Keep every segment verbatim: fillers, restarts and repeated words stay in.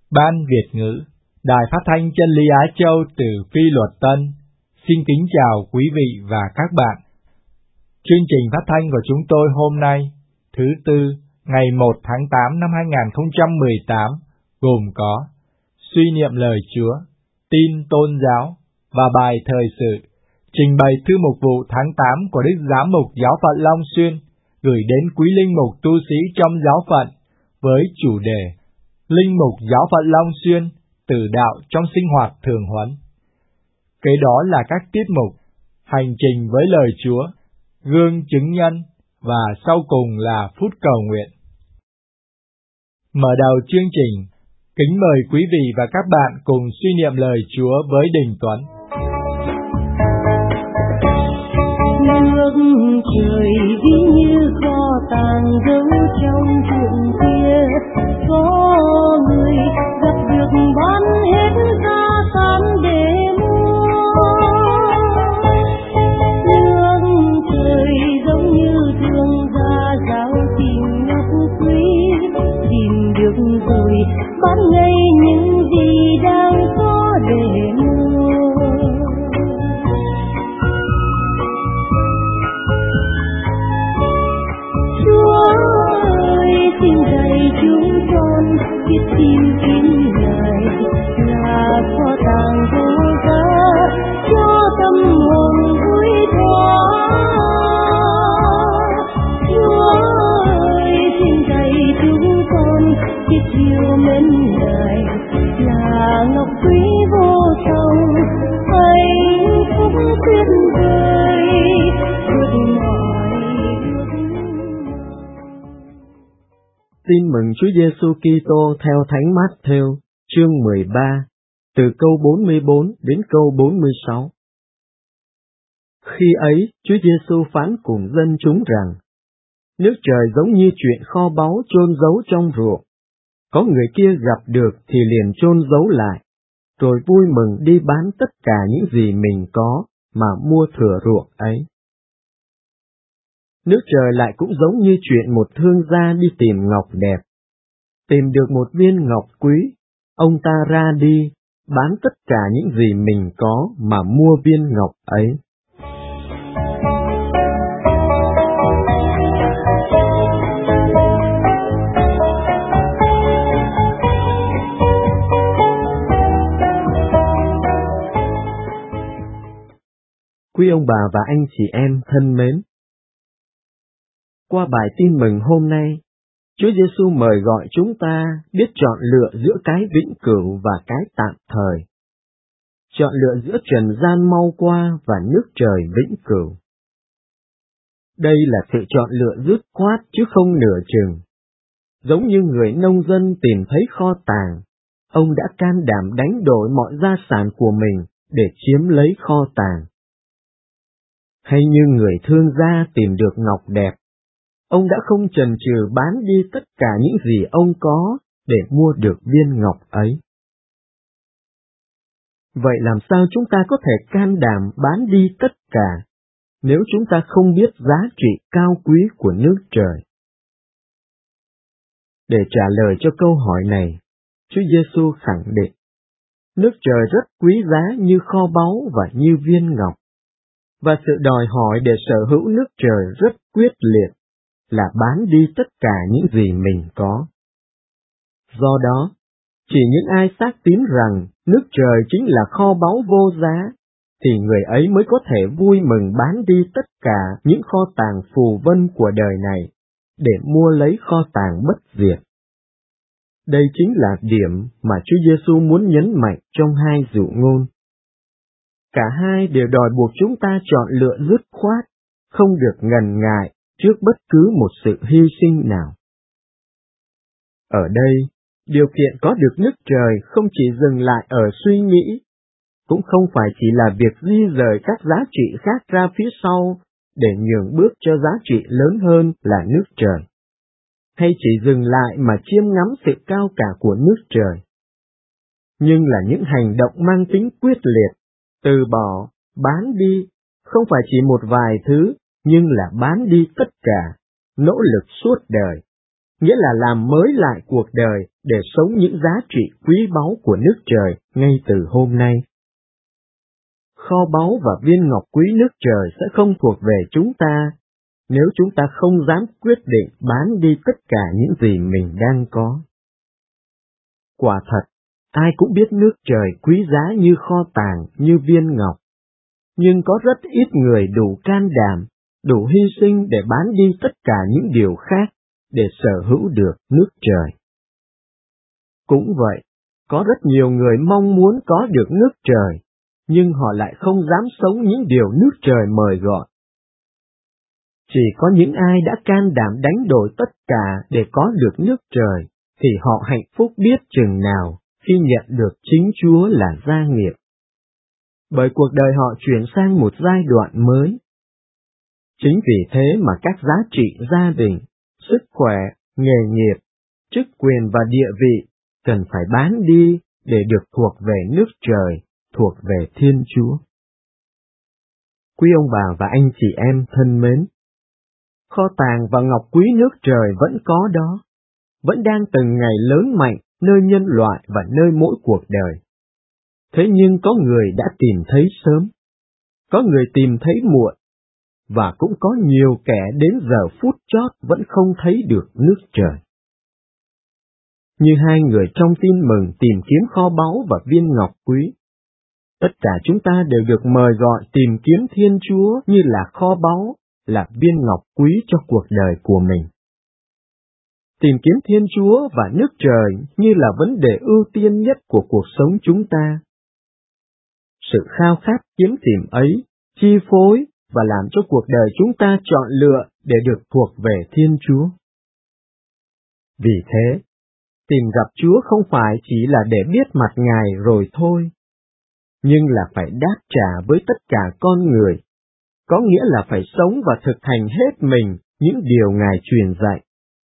Ban Việt ngữ, Đài Phát thanh Chân lý Á Châu từ Phi Luật Tân, xin kính chào quý vị và các bạn. Chương trình phát thanh của chúng tôi hôm nay, thứ Tư, ngày một tháng tám năm hai nghìn không trăm mười tám, gồm có suy niệm lời Chúa, tin tôn giáo và bài thời sự, trình bày thư mục vụ tháng tám của Đức Giám mục Giáo phận Long Xuyên gửi đến quý linh mục tu sĩ trong giáo phận với chủ đề Linh mục Giáo phận Long Xuyên tử đạo trong sinh hoạt thường huấn. Kế đó là các tiết mục Hành trình với lời Chúa, Gương chứng nhân và sau cùng là phút cầu nguyện. Mở đầu chương trình, kính mời quý vị và các bạn cùng suy niệm lời Chúa với Đình Tuấn. Nước trời ví như kho tàng giấu trong chuyện kia, có người gặp được bán hết gia sản để mua. Nước trời giống như thương gia giáo tìm ngọc quý, tìm được rồi bán ngay những gì đang có để mua. Xin dạy chúng con biết tìm kiếm Ngài là kho tàng vô giá cho tâm hồn vui thoa. Chúa ơi, xin dạy chúng con biết yêu mến Ngài là ngọc quý vô song, hạnh phúc tuyệt vời vượt mọi. Tin mừng Chúa Giêsu Kitô theo Thánh Mát-thêu, chương mười ba, từ câu bốn mươi bốn đến câu bốn mươi sáu. Khi ấy, Chúa Giêsu phán cùng dân chúng rằng: Nước trời giống như chuyện kho báu chôn giấu trong ruộng. Có người kia gặp được thì liền chôn giấu lại, rồi vui mừng đi bán tất cả những gì mình có mà mua thừa ruộng ấy. Nước trời lại cũng giống như chuyện một thương gia đi tìm ngọc đẹp. Tìm được một viên ngọc quý, ông ta ra đi, bán tất cả những gì mình có mà mua viên ngọc ấy. Quý ông bà và anh chị em thân mến, qua bài tin mừng hôm nay, Chúa Giêsu mời gọi chúng ta biết chọn lựa giữa cái vĩnh cửu và cái tạm thời. Chọn lựa giữa trần gian mau qua và nước trời vĩnh cửu. Đây là sự chọn lựa dứt khoát chứ không nửa chừng. Giống như người nông dân tìm thấy kho tàng, ông đã can đảm đánh đổi mọi gia sản của mình để chiếm lấy kho tàng. Hay như người thương gia tìm được ngọc đẹp, ông đã không chần chừ bán đi tất cả những gì ông có để mua được viên ngọc ấy. Vậy làm sao chúng ta có thể can đảm bán đi tất cả, nếu chúng ta không biết giá trị cao quý của nước trời? Để trả lời cho câu hỏi này, Chúa Giêsu khẳng định, nước trời rất quý giá như kho báu và như viên ngọc, và sự đòi hỏi để sở hữu nước trời rất quyết liệt, là bán đi tất cả những gì mình có. Do đó, chỉ những ai xác tín rằng nước trời chính là kho báu vô giá, thì người ấy mới có thể vui mừng bán đi tất cả những kho tàng phù vân của đời này, để mua lấy kho tàng bất diệt. Đây chính là điểm mà Chúa Giêsu muốn nhấn mạnh trong hai dụ ngôn. Cả hai đều đòi buộc chúng ta chọn lựa dứt khoát, không được ngần ngại trước bất cứ một sự hy sinh nào. Ở đây, điều kiện có được nước trời không chỉ dừng lại ở suy nghĩ, cũng không phải chỉ là việc di rời các giá trị khác ra phía sau để nhường bước cho giá trị lớn hơn là nước trời, hay chỉ dừng lại mà chiêm ngắm sự cao cả của nước trời, nhưng là những hành động mang tính quyết liệt, từ bỏ, bán đi, không phải chỉ một vài thứ, nhưng là bán đi tất cả, nỗ lực suốt đời, nghĩa là làm mới lại cuộc đời để sống những giá trị quý báu của nước trời ngay từ hôm nay. Kho báu và viên ngọc quý nước trời sẽ không thuộc về chúng ta nếu chúng ta không dám quyết định bán đi tất cả những gì mình đang có. Quả thật, ai cũng biết nước trời quý giá như kho tàng, như viên ngọc. Nhưng có rất ít người đủ can đảm, đủ hy sinh để bán đi tất cả những điều khác để sở hữu được nước trời. Cũng vậy, có rất nhiều người mong muốn có được nước trời, nhưng họ lại không dám sống những điều nước trời mời gọi. Chỉ có những ai đã can đảm đánh đổi tất cả để có được nước trời, thì họ hạnh phúc biết chừng nào khi nhận được chính Chúa là gia nghiệp. Bởi cuộc đời họ chuyển sang một giai đoạn mới. Chính vì thế mà các giá trị gia đình, sức khỏe, nghề nghiệp, chức quyền và địa vị cần phải bán đi để được thuộc về nước trời, thuộc về Thiên Chúa. Quý ông bà và anh chị em thân mến, kho tàng và ngọc quý nước trời vẫn có đó, vẫn đang từng ngày lớn mạnh nơi nhân loại và nơi mỗi cuộc đời. Thế nhưng có người đã tìm thấy sớm, có người tìm thấy muộn, và cũng có nhiều kẻ đến giờ phút chót vẫn không thấy được nước trời. Như hai người trong tin mừng tìm kiếm kho báu và viên ngọc quý, tất cả chúng ta đều được mời gọi tìm kiếm Thiên Chúa như là kho báu, là viên ngọc quý cho cuộc đời của mình. Tìm kiếm Thiên Chúa và nước trời như là vấn đề ưu tiên nhất của cuộc sống chúng ta. Sự khao khát kiếm tìm ấy chi phối và làm cho cuộc đời chúng ta chọn lựa để được thuộc về Thiên Chúa. Vì thế, tìm gặp Chúa không phải chỉ là để biết mặt Ngài rồi thôi, nhưng là phải đáp trả với tất cả con người, có nghĩa là phải sống và thực hành hết mình những điều Ngài truyền dạy.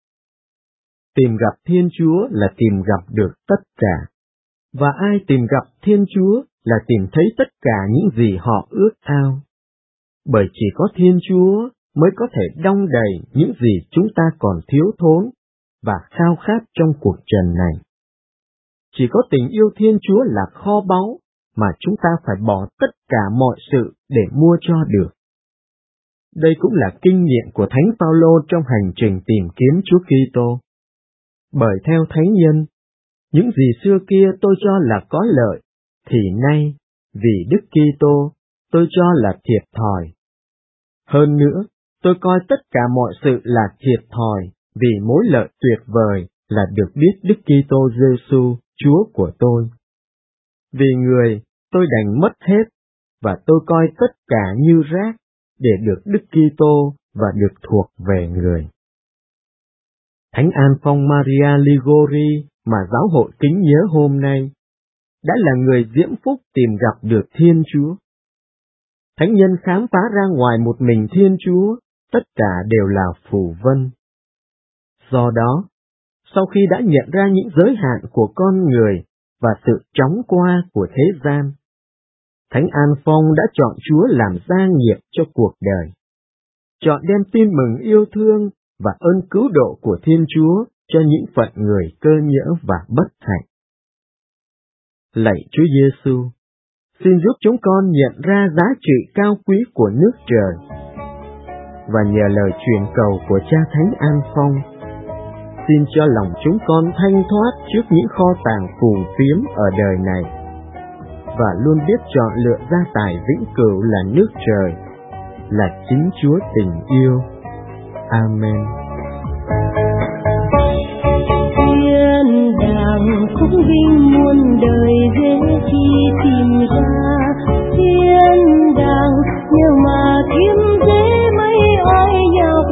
Tìm gặp Thiên Chúa là tìm gặp được tất cả, và ai tìm gặp Thiên Chúa là tìm thấy tất cả những gì họ ước ao. Bởi chỉ có Thiên Chúa mới có thể đong đầy những gì chúng ta còn thiếu thốn và khao khát trong cuộc trần này. Chỉ có tình yêu Thiên Chúa là kho báu mà chúng ta phải bỏ tất cả mọi sự để mua cho được. Đây cũng là kinh nghiệm của Thánh Phaolô trong hành trình tìm kiếm Chúa Kitô. Bởi theo Thánh Nhân, những gì xưa kia tôi cho là có lợi, thì nay, vì Đức Kitô, tôi cho là thiệt thòi. Hơn nữa, tôi coi tất cả mọi sự là thiệt thòi, vì mối lợi tuyệt vời là được biết Đức Kitô Giêsu, Chúa của tôi. Vì người, tôi đành mất hết, và tôi coi tất cả như rác, để được Đức Kitô và được thuộc về người. Thánh An Phong Maria Ligori mà giáo hội kính nhớ hôm nay, đã là người diễm phúc tìm gặp được Thiên Chúa. Thánh nhân khám phá ra ngoài một mình Thiên Chúa, tất cả đều là phù vân. Do đó, sau khi đã nhận ra những giới hạn của con người và sự chóng qua của thế gian, Thánh An Phong đã chọn Chúa làm gia nghiệp cho cuộc đời, chọn đem tin mừng yêu thương và ơn cứu độ của Thiên Chúa cho những phận người cơ nhỡ và bất hạnh. Lạy Chúa Giêsu, xin giúp chúng con nhận ra giá trị cao quý của nước trời, và nhờ lời truyền cầu của Cha Thánh An Phong, xin cho lòng chúng con thanh thoát trước những kho tàng phù phiếm ở đời này, và luôn biết chọn lựa gia tài vĩnh cửu là nước trời, là chính Chúa tình yêu. Amen. Thiên đàng khúc vinh muôn đời dễ chi tìm ra, thiên đàng nếu mà kiếm dễ mấy ai nhọc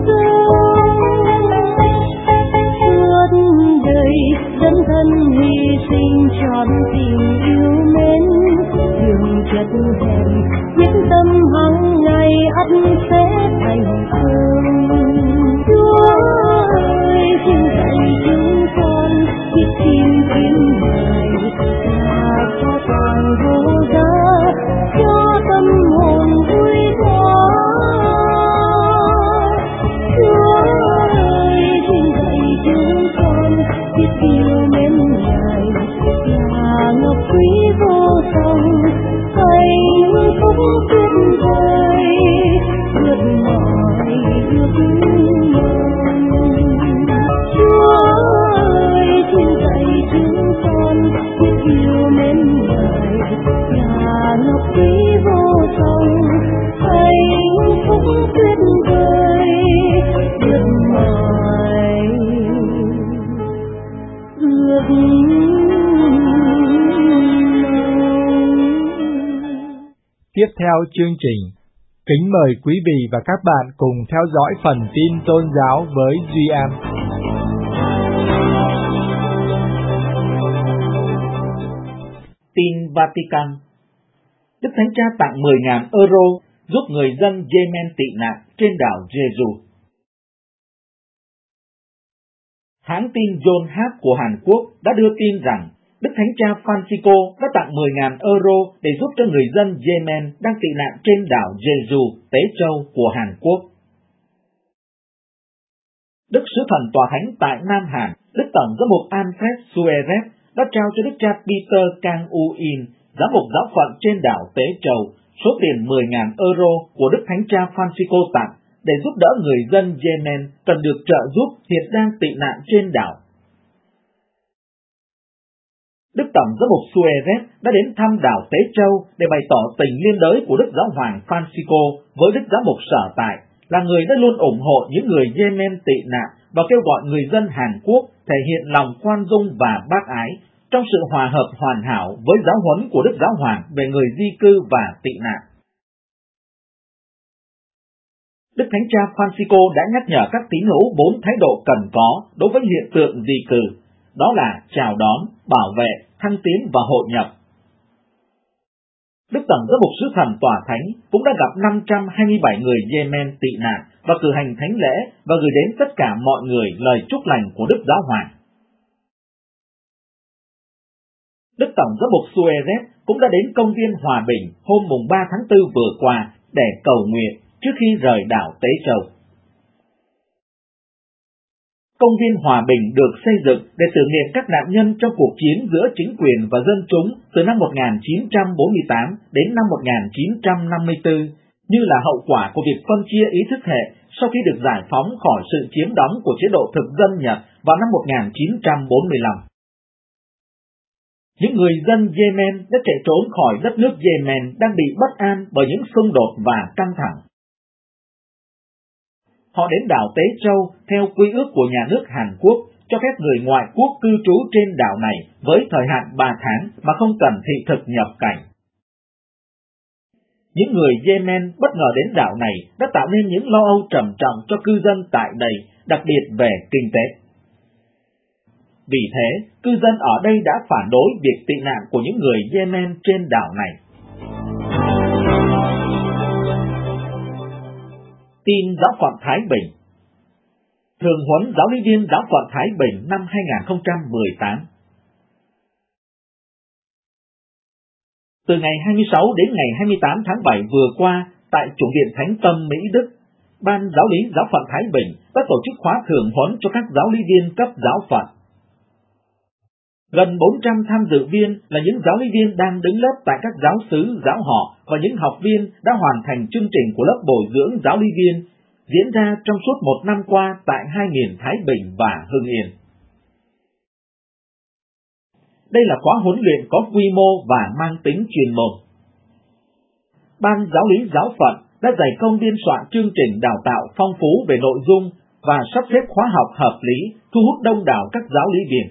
suốt đời dấn thân hy sinh trọn tình yêu mến, đường chất hèn quyết tâm hằng ngày ắt sẽ thành công. Chúa ơi, xin dạy chúng con biết tìm kiếm Ngài và cho toàn vô giá, cho tâm hồn vui thoáng. Chúa ơi, xin dạy Tiếp theo chương trình, kính mời quý vị và các bạn cùng theo dõi phần tin tôn giáo với Duy An. Tin Vatican. Đức Thánh Cha tặng mười nghìn euro giúp người dân Yemen tị nạn trên đảo Jeju. Hãng tin Yonhap của Hàn Quốc đã đưa tin rằng Đức Thánh Cha Francisco đã tặng mười nghìn euro để giúp cho người dân Yemen đang tị nạn trên đảo Jeju, Tế Châu của Hàn Quốc. Đức Sứ Thần Tòa Thánh tại Nam Hàn, Đức Tổng giám mục Alfred Suarez đã trao cho Đức cha Peter Kang U-in, giám mục giáo phận trên đảo Tế Châu, số tiền mười nghìn euro của Đức Thánh Cha Francisco tặng để giúp đỡ người dân Yemen cần được trợ giúp hiện đang tị nạn trên đảo. Đức Tổng giám mục Suarez đã đến thăm đảo Tế Châu để bày tỏ tình liên đới của Đức Giáo hoàng Francisco với Đức Giám mục sở tại, là người đã luôn ủng hộ những người Yemen tị nạn và kêu gọi người dân Hàn Quốc thể hiện lòng khoan dung và bác ái trong sự hòa hợp hoàn hảo với giáo huấn của Đức Giáo hoàng về người di cư và tị nạn. Đức Thánh Cha Francisco đã nhắc nhở các tín hữu bốn thái độ cần có đối với hiện tượng di cư, đó là chào đón, bảo vệ, thăng tiến và hội nhập. Đức Tổng giám mục Sứ Thần Tòa Thánh cũng đã gặp năm trăm hai mươi bảy người Yemen tị nạn và cử hành thánh lễ và gửi đến tất cả mọi người lời chúc lành của Đức Giáo hoàng. Đức Tổng giám mục Suarez cũng đã đến công viên Hòa Bình hôm mùng ba tháng tư vừa qua để cầu nguyện trước khi rời đảo Tế Châu. Công viên Hòa Bình được xây dựng để tưởng niệm các nạn nhân trong cuộc chiến giữa chính quyền và dân chúng từ năm một nghìn chín trăm bốn mươi tám đến năm một nghìn chín trăm năm mươi tư, như là hậu quả của việc phân chia ý thức hệ sau khi được giải phóng khỏi sự chiếm đóng của chế độ thực dân Nhật vào năm một nghìn chín trăm bốn mươi lăm. Những người dân Yemen đã chạy trốn khỏi đất nước Yemen đang bị bất an bởi những xung đột và căng thẳng. Họ đến đảo Tế Châu theo quy ước của nhà nước Hàn Quốc cho phép người ngoại quốc cư trú trên đảo này với thời hạn ba tháng mà không cần thị thực nhập cảnh. Những người Yemen bất ngờ đến đảo này đã tạo nên những lo âu trầm trọng cho cư dân tại đây, đặc biệt về kinh tế. Vì thế, cư dân ở đây đã phản đối việc tị nạn của những người Yemen trên đảo này. Tin Giáo phận Thái Bình. Thường huấn giáo lý viên Giáo phận Thái Bình năm hai nghìn không trăm mười tám. Từ ngày hai mươi sáu đến ngày hai mươi tám tháng bảy vừa qua, tại Chủng viện Thánh Tâm Mỹ Đức, Ban Giáo lý Giáo phận Thái Bình đã tổ chức khóa thường huấn cho các giáo lý viên cấp giáo phận. Gần bốn trăm tham dự viên là những giáo lý viên đang đứng lớp tại các giáo xứ, giáo họ và những học viên đã hoàn thành chương trình của lớp bồi dưỡng giáo lý viên diễn ra trong suốt một năm qua tại hai miền Thái Bình và Hưng Yên. Đây là khóa huấn luyện có quy mô và mang tính chuyên môn. Ban Giáo lý Giáo phận đã dày công biên soạn chương trình đào tạo phong phú về nội dung và sắp xếp khóa học hợp lý, thu hút đông đảo các giáo lý viên.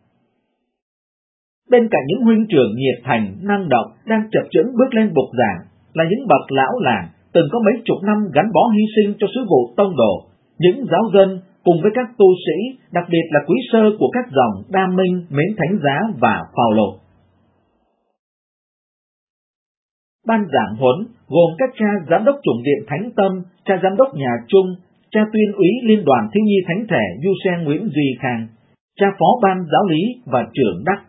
Bên cạnh những huynh trưởng nhiệt thành, năng động đang chập chững bước lên bục giảng là những bậc lão làng từng có mấy chục năm gắn bó hy sinh cho sứ vụ tông đồ, những giáo dân cùng với các tu sĩ, đặc biệt là quý sơ của các dòng Đa Minh, Mến Thánh Giá và Phao-lô. Ban giảng huấn gồm các cha giám đốc Chủng viện Thánh Tâm, cha giám đốc nhà Trung, cha tuyên úy Liên đoàn Thiếu nhi Thánh thể Du Sen Nguyễn Duy Khang, cha phó ban giáo lý và trưởng đắc.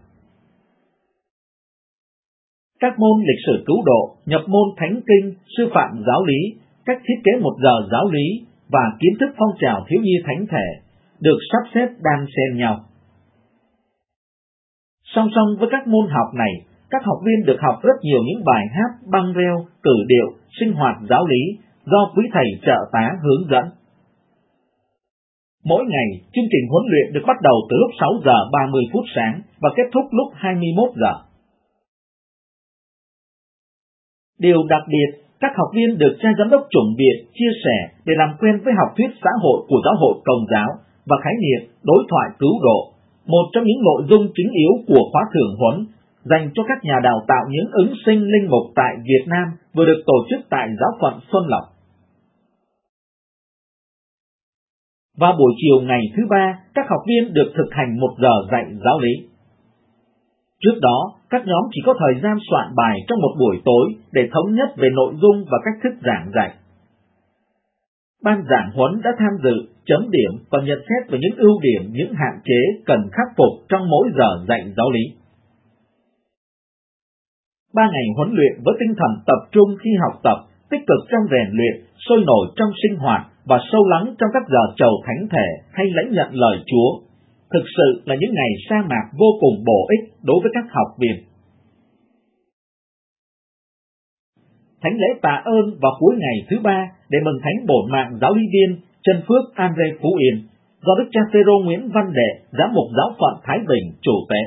Các môn lịch sử cứu độ, nhập môn thánh kinh, sư phạm giáo lý, cách thiết kế một giờ giáo lý và kiến thức phong trào thiếu nhi thánh thể được sắp xếp đan xen nhau. Song song với các môn học này, các học viên được học rất nhiều những bài hát, băng reo, cử điệu, sinh hoạt giáo lý do quý thầy trợ tá hướng dẫn. Mỗi ngày, chương trình huấn luyện được bắt đầu từ lúc sáu giờ ba mươi phút sáng và kết thúc lúc hai mươi mốt giờ. Điều đặc biệt, các học viên được cha giám đốc chủng viện chia sẻ để làm quen với học thuyết xã hội của giáo hội Công giáo và khái niệm đối thoại cứu độ, một trong những nội dung chính yếu của khóa thưởng huấn dành cho các nhà đào tạo những ứng sinh linh mục tại Việt Nam vừa được tổ chức tại giáo phận Xuân Lộc. Vào buổi chiều ngày thứ ba, các học viên được thực hành một giờ dạy giáo lý. Trước đó, các nhóm chỉ có thời gian soạn bài trong một buổi tối để thống nhất về nội dung và cách thức giảng dạy. Ban giảng huấn đã tham dự, chấm điểm và nhận xét về những ưu điểm, những hạn chế cần khắc phục trong mỗi giờ dạy giáo lý. Ba ngày huấn luyện với tinh thần tập trung khi học tập, tích cực trong rèn luyện, sôi nổi trong sinh hoạt và sâu lắng trong các giờ chầu thánh thể hay lãnh nhận lời Chúa, thực sự là những ngày sa mạc vô cùng bổ ích đối với các học viên. Thánh lễ tạ ơn vào cuối ngày thứ ba để mừng thánh bổn mạng giáo lý viên Trân Phước Andre Phú Yên do Đức cha Phêrô Nguyễn Văn Đệ, giám mục giáo phận Thái Bình chủ tế.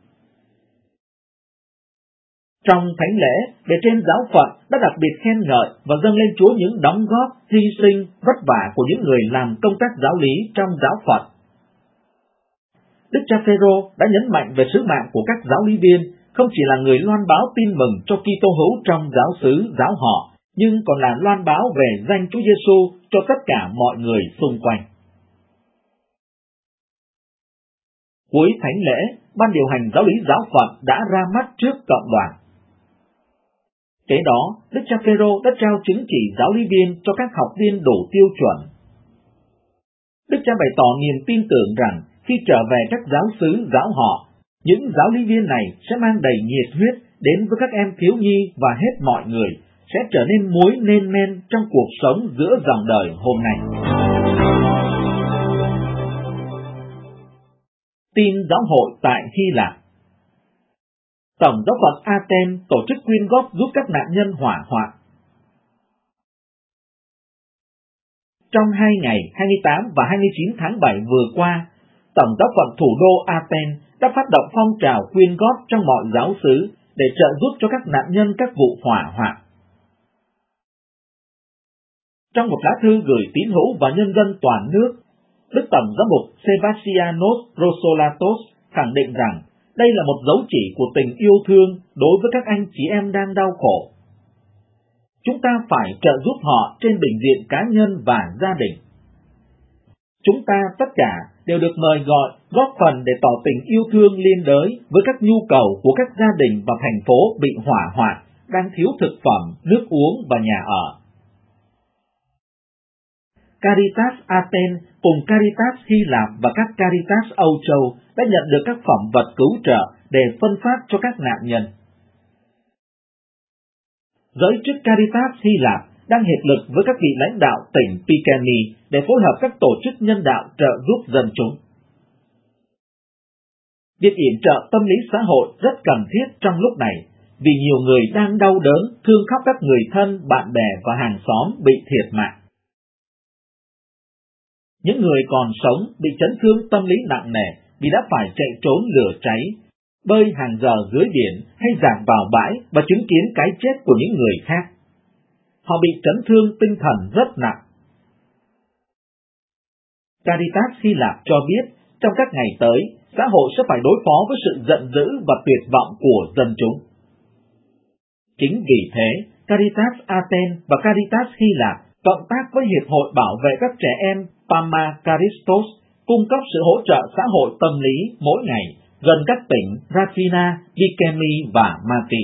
Trong thánh lễ, bề trên giáo phận đã đặc biệt khen ngợi và dâng lên Chúa những đóng góp, hy sinh, vất vả của những người làm công tác giáo lý trong giáo phận. Đức cha Phêrô đã nhấn mạnh về sứ mạng của các giáo lý viên, không chỉ là người loan báo tin mừng cho Kitô hữu trong giáo xứ, giáo họ, nhưng còn là loan báo về danh Chúa Giêsu cho tất cả mọi người xung quanh. Cuối thánh lễ, ban điều hành giáo lý giáo phận đã ra mắt trước cộng đoàn. Kế đó, Đức cha Phêrô đã trao chứng chỉ giáo lý viên cho các học viên đủ tiêu chuẩn. Đức cha bày tỏ niềm tin tưởng rằng khi trở về các giáo xứ, giáo họ, những giáo lý viên này sẽ mang đầy nhiệt huyết đến với các em thiếu nhi và hết mọi người, sẽ trở nên muối nên men trong cuộc sống giữa dòng đời hôm nay. Tin giáo hội tại Hy Lạp. Tổng giáo phận Athens tổ chức quyên góp giúp các nạn nhân hỏa hoạn. Trong hai ngày hai mươi tám và hai mươi chín tháng bảy vừa qua, Tổng giáo phận thủ đô Athens đã phát động phong trào quyên góp trong mọi giáo xứ để trợ giúp cho các nạn nhân các vụ hỏa hoạn. Trong một lá thư gửi tín hữu và nhân dân toàn nước, Đức Tổng giám mục Sebastianos Rosolatos khẳng định rằng đây là một dấu chỉ của tình yêu thương đối với các anh chị em đang đau khổ. Chúng ta phải trợ giúp họ trên bình diện cá nhân và gia đình. Chúng ta tất cả đều được mời gọi góp phần để tỏ tình yêu thương liên đới với các nhu cầu của các gia đình và thành phố bị hỏa hoạn, đang thiếu thực phẩm, nước uống và nhà ở. Caritas Athens cùng Caritas Hy Lạp và các Caritas Âu Châu đã nhận được các phẩm vật cứu trợ để phân phát cho các nạn nhân. Giới chức Caritas Hy Lạp đang hiệp lực với các vị lãnh đạo tỉnh Piceni để phối hợp các tổ chức nhân đạo trợ giúp dân chúng. Việc yểm trợ tâm lý xã hội rất cần thiết trong lúc này, vì nhiều người đang đau đớn, thương khóc các người thân, bạn bè và hàng xóm bị thiệt mạng. Những người còn sống bị chấn thương tâm lý nặng nề vì đã phải chạy trốn lửa cháy, bơi hàng giờ dưới biển hay dạt vào bãi và chứng kiến cái chết của những người khác. Họ bị chấn thương tinh thần rất nặng. Caritas Hy Lạp cho biết trong các ngày tới, xã hội sẽ phải đối phó với sự giận dữ và tuyệt vọng của dân chúng. Chính vì thế, Caritas Athens và Caritas Hy Lạp cộng tác với Hiệp hội Bảo vệ các trẻ em Pama Karistos cung cấp sự hỗ trợ xã hội tâm lý mỗi ngày gần các tỉnh Rafina, Bikemi và Mati.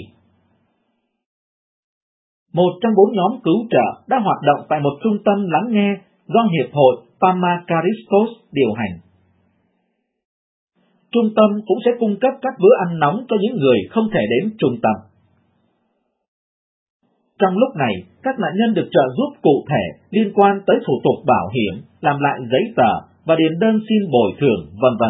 Một trong bốn nhóm cứu trợ đã hoạt động tại một trung tâm lắng nghe do Hiệp hội Pama Karistos điều hành. Trung tâm cũng sẽ cung cấp các bữa ăn nóng cho những người không thể đến trung tâm. Trong lúc này, các nạn nhân được trợ giúp cụ thể liên quan tới thủ tục bảo hiểm, làm lại giấy tờ và điền đơn xin bồi thường, vân vân.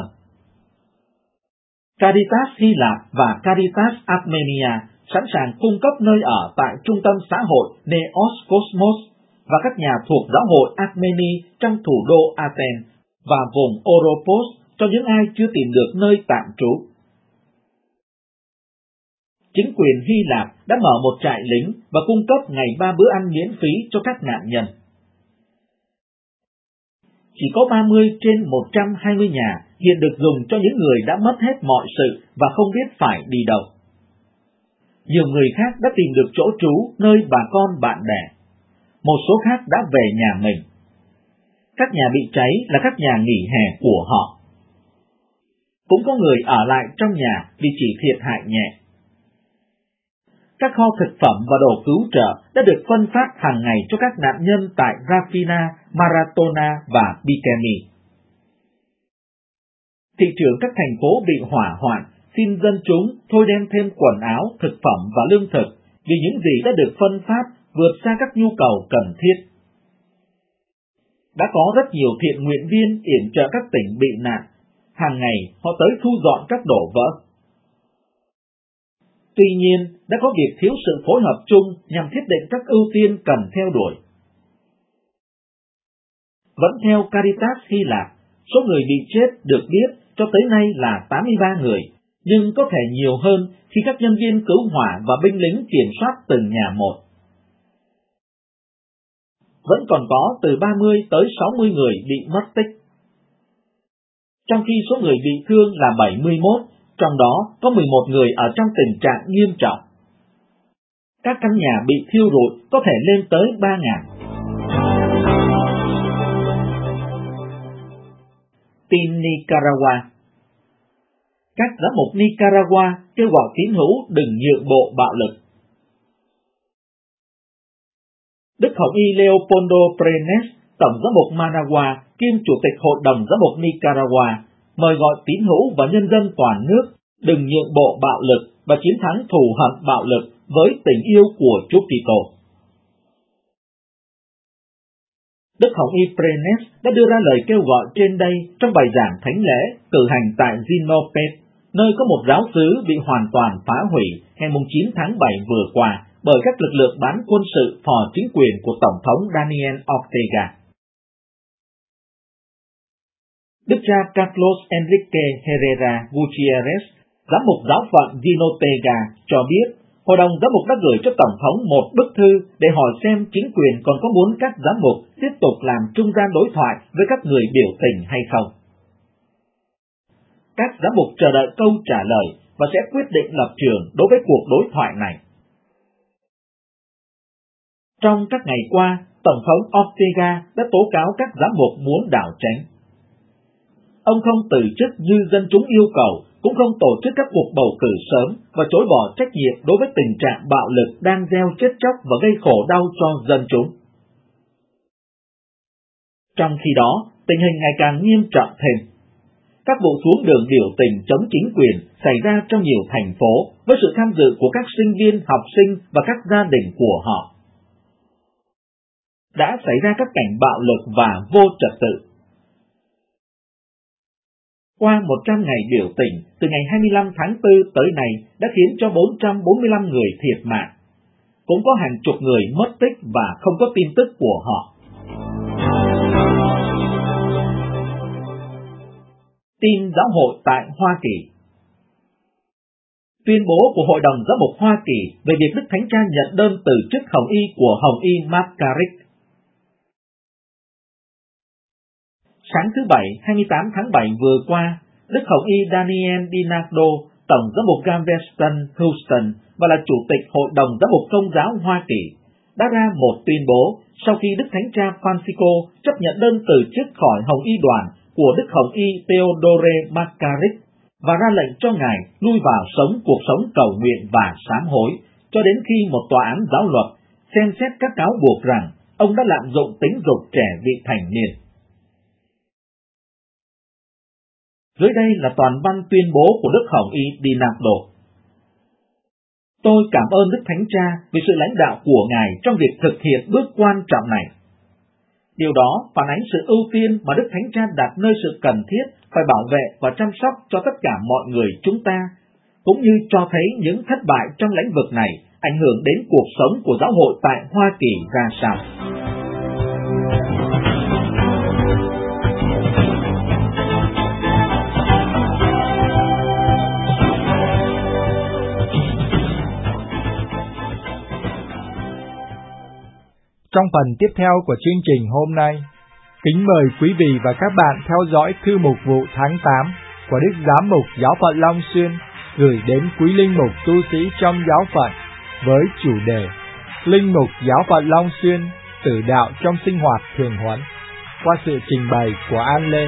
Caritas Hy Lạp và Caritas Armenia sẵn sàng cung cấp nơi ở tại trung tâm xã hội Neos Cosmos và các nhà thuộc giáo hội Armeni trong thủ đô Athens và vùng Oropos cho những ai chưa tìm được nơi tạm trú. Chính quyền Hy Lạp đã mở một trại lính và cung cấp ngày ba bữa ăn miễn phí cho các nạn nhân. Chỉ có ba mươi trên một trăm hai mươi nhà hiện được dùng cho những người đã mất hết mọi sự và không biết phải đi đâu. Nhiều người khác đã tìm được chỗ trú nơi bà con bạn bè. Một số khác đã về nhà mình. Các nhà bị cháy là các nhà nghỉ hè của họ. Cũng có người ở lại trong nhà vì chỉ thiệt hại nhẹ. Các kho thực phẩm và đồ cứu trợ đã được phân phát hàng ngày cho các nạn nhân tại Rafina, Maratona và Bikini. Thị trường các thành phố bị hỏa hoạn, xin dân chúng thôi đem thêm quần áo, thực phẩm và lương thực, vì những gì đã được phân phát vượt xa các nhu cầu cần thiết. Đã có rất nhiều thiện nguyện viên yểm trợ các tỉnh bị nạn, hàng ngày họ tới thu dọn các đổ vỡ. Tuy nhiên, đã có việc thiếu sự phối hợp chung nhằm thiết định các ưu tiên cần theo đuổi. Vẫn theo Caritas Hy Lạp, số người bị chết được biết cho tới nay là tám mươi ba người, nhưng có thể nhiều hơn khi các nhân viên cứu hỏa và binh lính kiểm soát từng nhà một. Vẫn còn có từ ba mươi tới sáu mươi người bị mất tích. Trong khi số người bị thương là bảy mươi mốt, trong đó có mười một người ở trong tình trạng nghiêm trọng. Các căn nhà bị thiêu rụi có thể lên tới ba nghìn. Tin Nicaragua. Các giám mục Nicaragua kêu gọi tín hữu đừng nhượng bộ bạo lực. Đức Hồng Y Leopoldo Brenes, Tổng giám mục Managua, kiêm Chủ tịch Hội đồng giám mục Nicaragua, mời gọi tín hữu và nhân dân toàn nước đừng nhượng bộ bạo lực và chiến thắng thù hận bạo lực với tình yêu của Chúa Kitô. Đức Hồng Y Brenes đã đưa ra lời kêu gọi trên đây trong bài giảng thánh lễ cử hành tại Zinopet, nơi có một giáo xứ bị hoàn toàn phá hủy ngày chín tháng bảy vừa qua bởi các lực lượng bán quân sự phò chính quyền của Tổng thống Daniel Ortega. Đức cha Carlos Enrique Herrera Gutierrez, giám mục giáo phận Zinotega, cho biết Hội đồng giám mục đã gửi cho Tổng thống một bức thư để hỏi xem chính quyền còn có muốn các giám mục tiếp tục làm trung gian đối thoại với các người biểu tình hay không. Các giám mục chờ đợi câu trả lời và sẽ quyết định lập trường đối với cuộc đối thoại này. Trong các ngày qua, Tổng thống Ortega đã tố cáo các giám mục muốn đảo chính. Ông không từ chức như dân chúng yêu cầu, cũng không tổ chức các cuộc bầu cử sớm và chối bỏ trách nhiệm đối với tình trạng bạo lực đang gieo chết chóc và gây khổ đau cho dân chúng. Trong khi đó, tình hình ngày càng nghiêm trọng thêm. Các vụ xuống đường biểu tình chống chính quyền xảy ra trong nhiều thành phố với sự tham dự của các sinh viên, học sinh và các gia đình của họ. Đã xảy ra các cảnh bạo lực và vô trật tự. Qua một trăm ngày biểu tình, từ ngày hai mươi lăm tháng tư tới nay đã khiến cho bốn trăm bốn mươi lăm người thiệt mạng. Cũng có hàng chục người mất tích và không có tin tức của họ. Tin giáo hội tại Hoa Kỳ. Tuyên bố của Hội đồng Giám mục Hoa Kỳ về việc Đức Thánh Cha nhận đơn từ chức Hồng Y của Hồng Y McCarrick. Sáng thứ Bảy, hai mươi tám tháng bảy vừa qua, Đức Hồng Y Daniel DiNardo, Tổng giám mục Galveston, Houston và là Chủ tịch Hội đồng Giám mục Công giáo Hoa Kỳ, đã ra một tuyên bố sau khi Đức Thánh Cha Francisco chấp nhận đơn từ chức khỏi Hồng Y đoàn của Đức Hồng Y Theodore McCarrick và ra lệnh cho Ngài lui vào sống cuộc sống cầu nguyện và sám hối, cho đến khi một tòa án giáo luật xem xét các cáo buộc rằng ông đã lạm dụng tính dục trẻ vị thành niên. Dưới đây là toàn văn tuyên bố của Đức Hồng Y DiNardo. Tôi cảm ơn Đức Thánh Cha vì sự lãnh đạo của Ngài trong việc thực hiện bước quan trọng này. Điều đó phản ánh sự ưu tiên mà Đức Thánh Cha đặt nơi sự cần thiết phải bảo vệ và chăm sóc cho tất cả mọi người chúng ta, cũng như cho thấy những thất bại trong lĩnh vực này ảnh hưởng đến cuộc sống của giáo hội tại Hoa Kỳ ra sao. Trong phần tiếp theo của chương trình hôm nay, Kính mời quý vị và các bạn theo dõi thư mục vụ tháng tám của Đức Giám mục Giáo phận Long Xuyên gửi đến quý linh mục tu sĩ trong giáo phận với chủ đề Linh mục Giáo phận Long Xuyên tử đạo trong sinh hoạt thường huấn, qua sự trình bày của An Lê.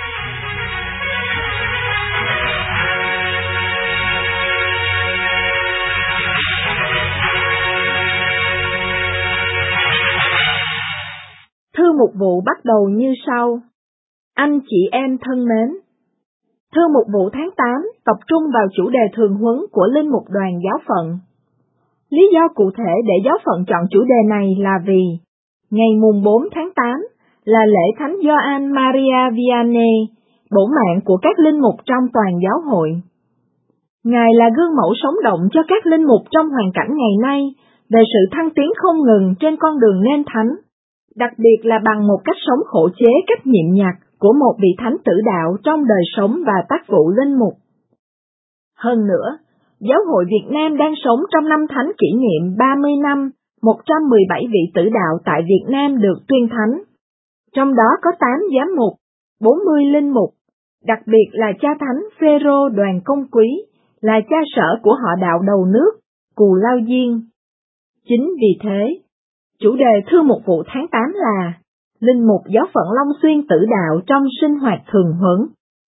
Thư mục vụ bắt đầu như sau. Anh chị em thân mến, thư mục vụ tháng tám tập trung vào chủ đề thường huấn của linh mục đoàn giáo phận. Lý do cụ thể để giáo phận chọn chủ đề này là vì ngày mùng bốn tháng tám là lễ Thánh Gioan Maria Vianney, bổ mạng của các linh mục trong toàn giáo hội. Ngài là gương mẫu sống động cho các linh mục trong hoàn cảnh ngày nay về sự thăng tiến không ngừng trên con đường nên thánh, đặc biệt là bằng một cách sống khổ chế cách nhịn nhặt của một vị thánh tử đạo trong đời sống và tác vụ linh mục. Hơn nữa, Giáo hội Việt Nam đang sống trong năm thánh kỷ niệm ba mươi năm, một trăm mười bảy vị tử đạo tại Việt Nam được tuyên thánh. Trong đó có tám giám mục, bốn mươi linh mục, đặc biệt là cha thánh Phêrô Đoàn Công Quý, là cha sở của họ đạo đầu nước, Cù Lao Diên. Chính vì thế, chủ đề thư mục vụ tháng tám là Linh mục giáo phận Long Xuyên tử đạo trong sinh hoạt thường huấn.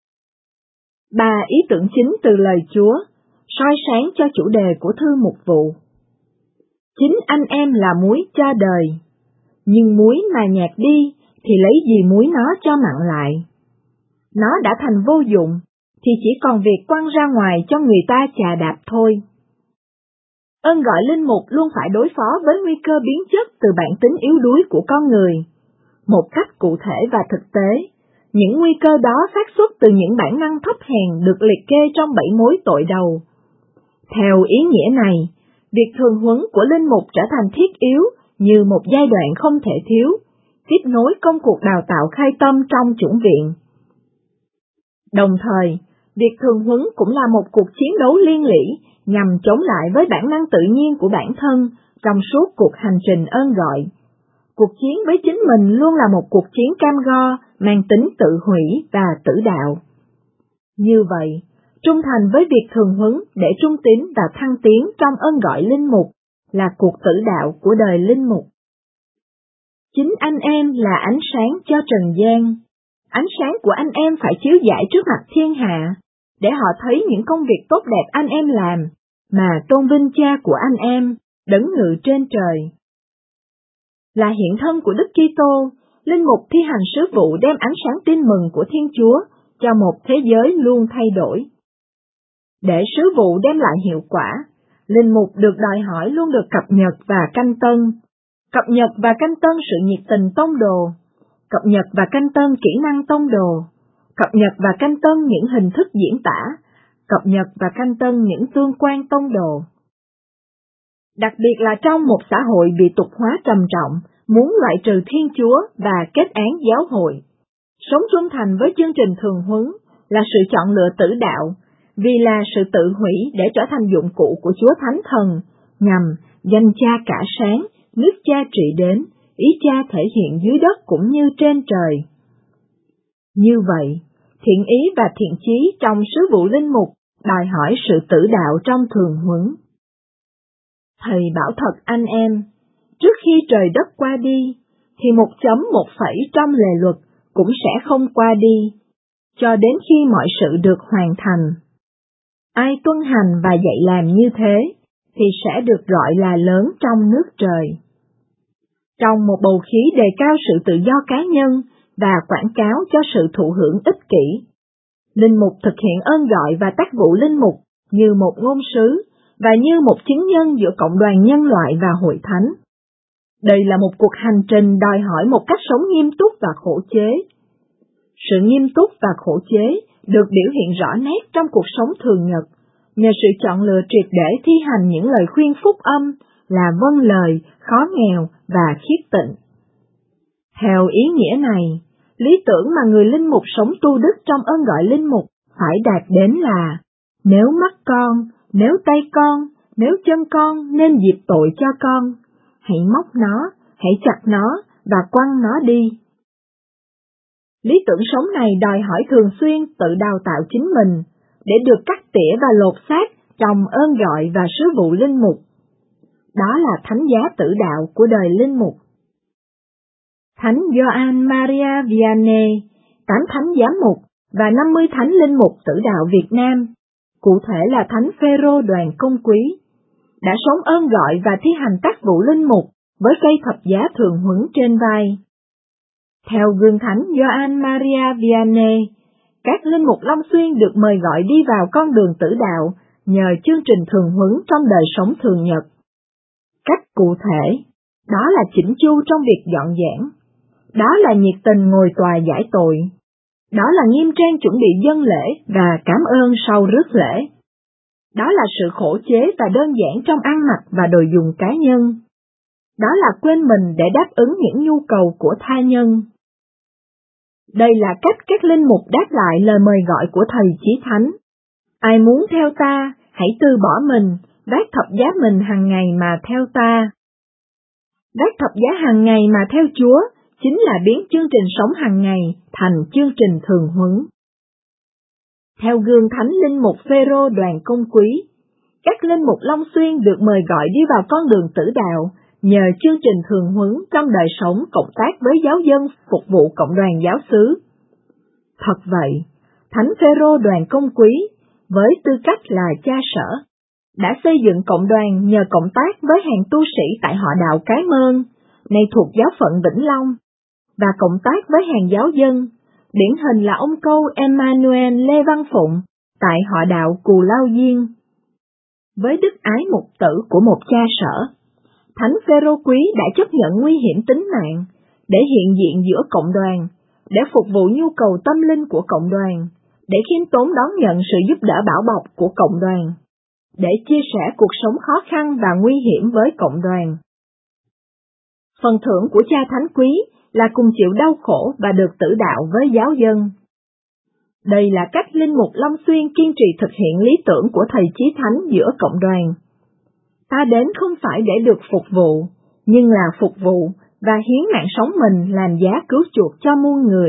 Ba ý tưởng chính từ lời Chúa soi sáng cho chủ đề của thư mục vụ. Chính anh em là muối cho đời, nhưng muối mà nhạt đi thì lấy gì muối nó cho mặn lại. Nó đã thành vô dụng thì chỉ còn việc quăng ra ngoài cho người ta chà đạp thôi. Ơn gọi linh mục luôn phải đối phó với nguy cơ biến chất từ bản tính yếu đuối của con người. Một cách cụ thể và thực tế, những nguy cơ đó phát xuất từ những bản năng thấp hèn được liệt kê trong bảy mối tội đầu. Theo ý nghĩa này, việc thường huấn của linh mục trở thành thiết yếu như một giai đoạn không thể thiếu, tiếp nối công cuộc đào tạo khai tâm trong chủng viện. Đồng thời, việc thường huấn cũng là một cuộc chiến đấu liên lỉ nhằm chống lại với bản năng tự nhiên của bản thân trong suốt cuộc hành trình ơn gọi. Cuộc chiến với chính mình luôn là một cuộc chiến cam go, mang tính tự hủy và tử đạo. Như vậy, trung thành với việc thường huấn để trung tín và thăng tiến trong ơn gọi linh mục là cuộc tử đạo của đời linh mục. Chính anh em là ánh sáng cho trần gian. Ánh sáng của anh em phải chiếu rải trước mặt thiên hạ, để họ thấy những công việc tốt đẹp anh em làm, mà tôn vinh Cha của anh em, đấng ngự trên trời. Là hiện thân của Đức Kitô, linh mục thi hành sứ vụ đem ánh sáng tin mừng của Thiên Chúa cho một thế giới luôn thay đổi. Để sứ vụ đem lại hiệu quả, linh mục được đòi hỏi luôn được cập nhật và canh tân, cập nhật và canh tân sự nhiệt tình tông đồ, cập nhật và canh tân kỹ năng tông đồ, cập nhật và canh tân những hình thức diễn tả, cập nhật và canh tân những tương quan tông đồ. Đặc biệt là trong một xã hội bị tục hóa trầm trọng, muốn loại trừ Thiên Chúa và kết án giáo hội. Sống trung thành với chương trình thường huấn là sự chọn lựa tử đạo, vì là sự tự hủy để trở thành dụng cụ của Chúa Thánh Thần, nhằm danh Cha cả sáng, nước Cha trị đến, ý Cha thể hiện dưới đất cũng như trên trời. Như vậy, thiện ý và thiện chí trong sứ vụ linh mục đòi hỏi sự tử đạo trong thường huấn. Thầy bảo thật anh em, trước khi trời đất qua đi, thì một chấm một phẩy trong lề luật cũng sẽ không qua đi, cho đến khi mọi sự được hoàn thành. Ai tuân hành và dạy làm như thế, thì sẽ được gọi là lớn trong nước trời. Trong một bầu khí đề cao sự tự do cá nhân và quảng cáo cho sự thụ hưởng ích kỷ, linh mục thực hiện ơn gọi và tác vụ linh mục như một ngôn sứ và như một chứng nhân giữa cộng đoàn nhân loại và hội thánh. Đây là một cuộc hành trình đòi hỏi một cách sống nghiêm túc và khổ chế. Sự nghiêm túc và khổ chế được biểu hiện rõ nét trong cuộc sống thường nhật, nhờ sự chọn lựa triệt để thi hành những lời khuyên phúc âm là vâng lời, khó nghèo và khiết tịnh. Theo ý nghĩa này, lý tưởng mà người linh mục sống tu đức trong ơn gọi linh mục phải đạt đến là: nếu mắt con, nếu tay con, nếu chân con nên diệt tội cho con, hãy móc nó, hãy chặt nó và quăng nó đi. Lý tưởng sống này đòi hỏi thường xuyên tự đào tạo chính mình, để được cắt tỉa và lột xác trong ơn gọi và sứ vụ linh mục. Đó là thánh giá tử đạo của đời linh mục. Thánh Gioan Maria Vianney, tám thánh giám mục và năm mươi thánh linh mục tử đạo Việt Nam, cụ thể là Thánh Phêrô Đoàn Công Quý, đã sống ơn gọi và thi hành tác vụ linh mục với cây thập giá thường huấn trên vai. Theo gương Thánh Gioan Maria Vianney, các linh mục Long Xuyên được mời gọi đi vào con đường tử đạo nhờ chương trình thường huấn trong đời sống thường nhật. Cách cụ thể, đó là chỉnh chu trong việc dọn dãn, đó là nhiệt tình ngồi tòa giải tội, đó là nghiêm trang chuẩn bị dâng lễ và cảm ơn sau rước lễ. Đó là sự khổ chế và đơn giản trong ăn mặc và đồ dùng cá nhân. Đó là quên mình để đáp ứng những nhu cầu của tha nhân. Đây là cách các linh mục đáp lại lời mời gọi của Thầy Chí Thánh. Ai muốn theo ta, hãy từ bỏ mình, vác thập giá mình hàng ngày mà theo ta. Vác thập giá hàng ngày mà theo Chúa chính là biến chương trình sống hàng ngày thành chương trình thường huấn. Theo gương Thánh linh mục Phêrô Đoàn Công Quý, các linh mục Long Xuyên được mời gọi đi vào con đường tử đạo nhờ chương trình thường huấn trong đời sống cộng tác với giáo dân phục vụ cộng đoàn giáo xứ. Thật vậy, Thánh Phêrô Đoàn Công Quý, với tư cách là cha sở, đã xây dựng cộng đoàn nhờ cộng tác với hàng tu sĩ tại họ đạo Cái Mơn, nay thuộc giáo phận Vĩnh Long, và cộng tác với hàng giáo dân, điển hình là ông câu Emmanuel Lê Văn Phụng tại họ đạo Cù Lao Diên. Với đức ái mục tử của một cha sở, Thánh Phêrô Quý đã chấp nhận nguy hiểm tính mạng để hiện diện giữa cộng đoàn, để phục vụ nhu cầu tâm linh của cộng đoàn, để khiêm tốn đón nhận sự giúp đỡ bảo bọc của cộng đoàn, để chia sẻ cuộc sống khó khăn và nguy hiểm với cộng đoàn. Phần thưởng của cha Thánh Quý là cùng chịu đau khổ và được tử đạo với giáo dân. Đây là cách linh mục Long Xuyên kiên trì thực hiện lý tưởng của Thầy Chí Thánh giữa cộng đoàn. Ta đến không phải để được phục vụ, nhưng là phục vụ và hiến mạng sống mình làm giá cứu chuộc cho muôn người.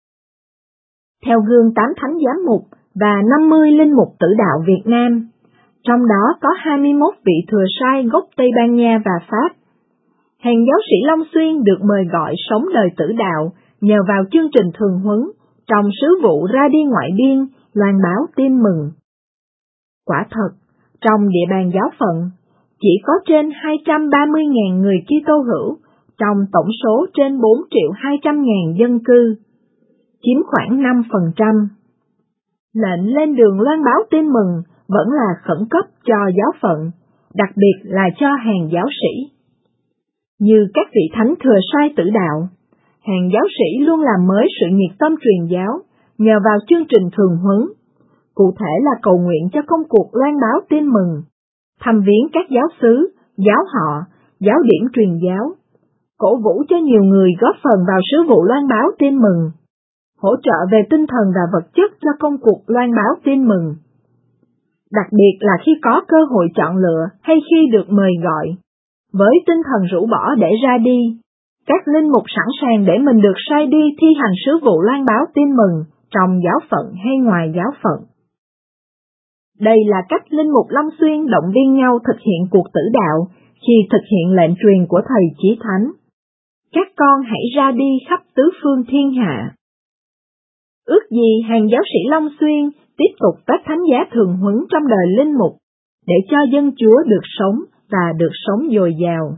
Theo gương tám thánh giám mục và năm mươi linh mục tử đạo Việt Nam, trong đó có hai mươi mốt vị thừa sai gốc Tây Ban Nha và Pháp, hàng giáo sĩ Long Xuyên được mời gọi sống đời tử đạo nhờ vào chương trình thường huấn trong sứ vụ ra đi ngoại biên, loan báo tin mừng. Quả thật, trong địa bàn giáo phận, chỉ có trên hai trăm ba mươi nghìn người Kitô hữu trong tổng số trên bốn triệu hai trăm nghìn dân cư, chiếm khoảng năm phần trăm. Lệnh lên đường loan báo tin mừng vẫn là khẩn cấp cho giáo phận, đặc biệt là cho hàng giáo sĩ. Như các vị thánh thừa sai tử đạo, hàng giáo sĩ luôn làm mới sự nhiệt tâm truyền giáo nhờ vào chương trình thường huấn, cụ thể là cầu nguyện cho công cuộc loan báo tin mừng, thăm viếng các giáo xứ, giáo họ, giáo điểm truyền giáo, cổ vũ cho nhiều người góp phần vào sứ vụ loan báo tin mừng, hỗ trợ về tinh thần và vật chất cho công cuộc loan báo tin mừng. Đặc biệt là khi có cơ hội chọn lựa hay khi được mời gọi, với tinh thần rũ bỏ để ra đi, các linh mục sẵn sàng để mình được sai đi thi hành sứ vụ loan báo tin mừng trong giáo phận hay ngoài giáo phận. Đây là cách linh mục Long Xuyên động viên nhau thực hiện cuộc tử đạo khi thực hiện lệnh truyền của Thầy Chí Thánh. Các con hãy ra đi khắp tứ phương thiên hạ. Ước gì hàng giáo sĩ Long Xuyên tiếp tục tác thánh giá thường huấn trong đời linh mục, để cho dân Chúa được sống và được sống dồi dào.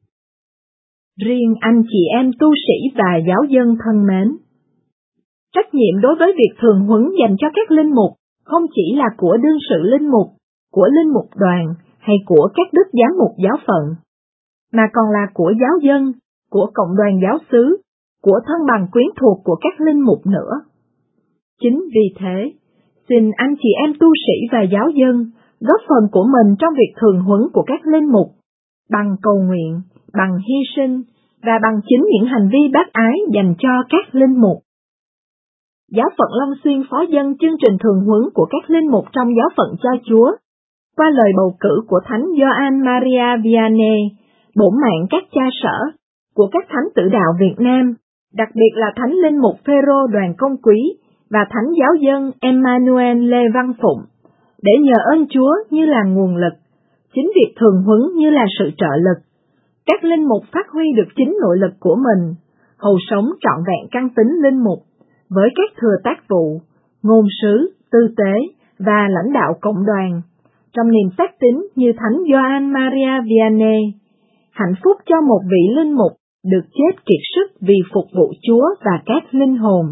Riêng anh chị em tu sĩ và giáo dân thân mến, trách nhiệm đối với việc thường huấn dành cho các linh mục không chỉ là của đương sự linh mục, của linh mục đoàn hay của các đức giám mục giáo phận, mà còn là của giáo dân, của cộng đoàn giáo xứ, của thân bằng quyến thuộc của các linh mục nữa. Chính vì thế, xin anh chị em tu sĩ và giáo dân góp phần của mình trong việc thường huấn của các linh mục, bằng cầu nguyện, bằng hy sinh và bằng chính những hành vi bác ái dành cho các linh mục. Giáo phận Long Xuyên phó dâng chương trình thường huấn của các linh mục trong giáo phận cho Chúa, qua lời bầu cử của Thánh Gioan Maria Vianney, bổn mạng các cha sở của các thánh tử đạo Việt Nam đặc biệt là Thánh Linh Mục Phêrô Đoàn Công Quý và Thánh Giáo dân Emmanuel Lê Văn Phụng, để nhờ ơn Chúa như là nguồn lực, chính việc thường huấn như là sự trợ lực. Các linh mục phát huy được chính nội lực của mình, hầu sống trọn vẹn căn tính linh mục, với các thừa tác vụ, ngôn sứ, tư tế và lãnh đạo cộng đoàn, trong niềm xác tín như Thánh Gioan Maria Vianney. Hạnh phúc cho một vị linh mục được chết kiệt sức vì phục vụ Chúa và các linh hồn.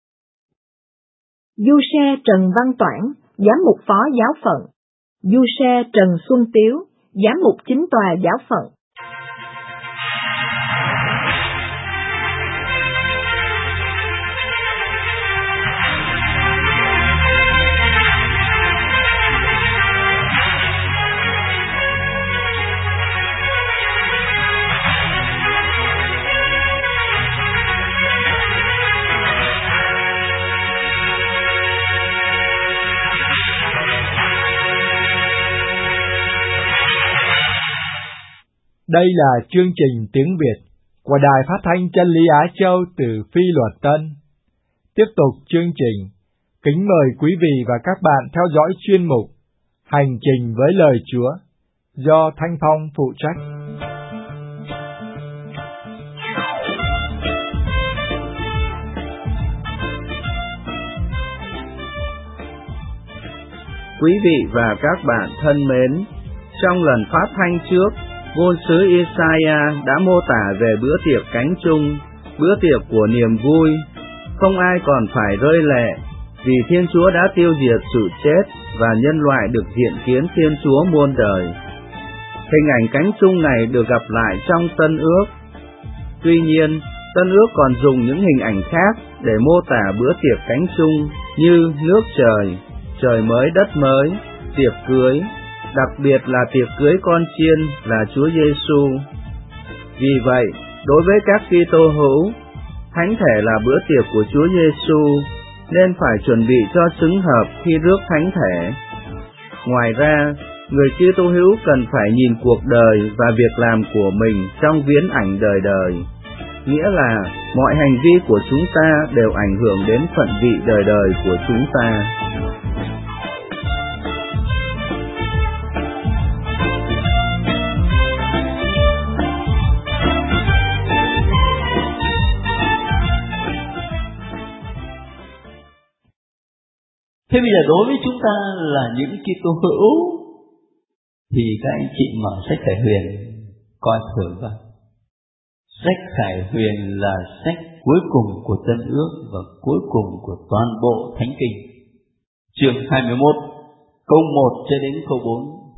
Du xe Trần Văn Toản, giám mục phó giáo phận. Du xe Trần Xuân Tiếu, giám mục chính tòa giáo phận. Đây là chương trình tiếng Việt của Đài Phát thanh Chân lý Á Châu từ Phi Luật Tân. Tiếp tục chương trình, kính mời quý vị và các bạn theo dõi chuyên mục Hành trình với lời Chúa do Thanh Phong phụ trách. Quý vị và các bạn thân mến, trong lần phát thanh trước, ngôn sứ Isaiah đã mô tả về bữa tiệc cánh chung, bữa tiệc của niềm vui. Không ai còn phải rơi lệ, vì Thiên Chúa đã tiêu diệt sự chết và nhân loại được diện kiến Thiên Chúa muôn đời. Hình ảnh cánh chung này được gặp lại trong Tân Ước. Tuy nhiên, Tân Ước còn dùng những hình ảnh khác để mô tả bữa tiệc cánh chung như nước trời, trời mới đất mới, tiệc cưới, đặc biệt là tiệc cưới con chiên là Chúa Giêsu. Vì vậy, đối với các Kitô hữu, thánh thể là bữa tiệc của Chúa Giêsu, nên phải chuẩn bị cho xứng hợp khi rước thánh thể. Ngoài ra, người Kitô hữu cần phải nhìn cuộc đời và việc làm của mình trong viễn ảnh đời đời, nghĩa là mọi hành vi của chúng ta đều ảnh hưởng đến phận vị đời đời của chúng ta. Thế bây giờ đối với chúng ta là những Kitô hữu thì các anh chị mở sách Khải Huyền coi thử vào. Sách Khải Huyền là sách cuối cùng của Tân Ước và cuối cùng của toàn bộ Thánh Kinh. Chương hai mươi mốt, câu một cho đến câu bốn.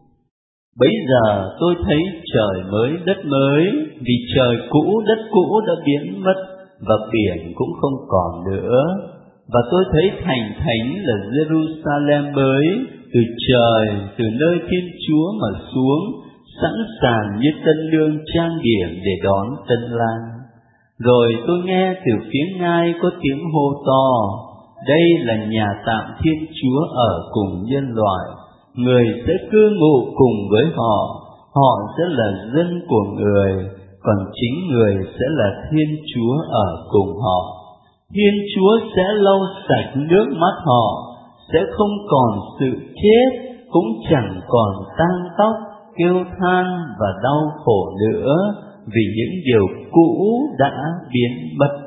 Bấy giờ tôi thấy trời mới đất mới, vì trời cũ đất cũ đã biến mất và biển cũng không còn nữa. Và tôi thấy thành thánh là Jerusalem mới, từ trời, từ nơi Thiên Chúa mà xuống, sẵn sàng như tân lương trang điểm để đón tân lang. Rồi tôi nghe từ phía ngai có tiếng hô to, đây là nhà tạm Thiên Chúa ở cùng nhân loại, người sẽ cư ngụ cùng với họ, họ sẽ là dân của người, còn chính người sẽ là Thiên Chúa ở cùng họ. Thiên Chúa sẽ lau sạch nước mắt họ, sẽ không còn sự chết, cũng chẳng còn tang tóc, kêu than và đau khổ nữa, vì những điều cũ đã biến mất.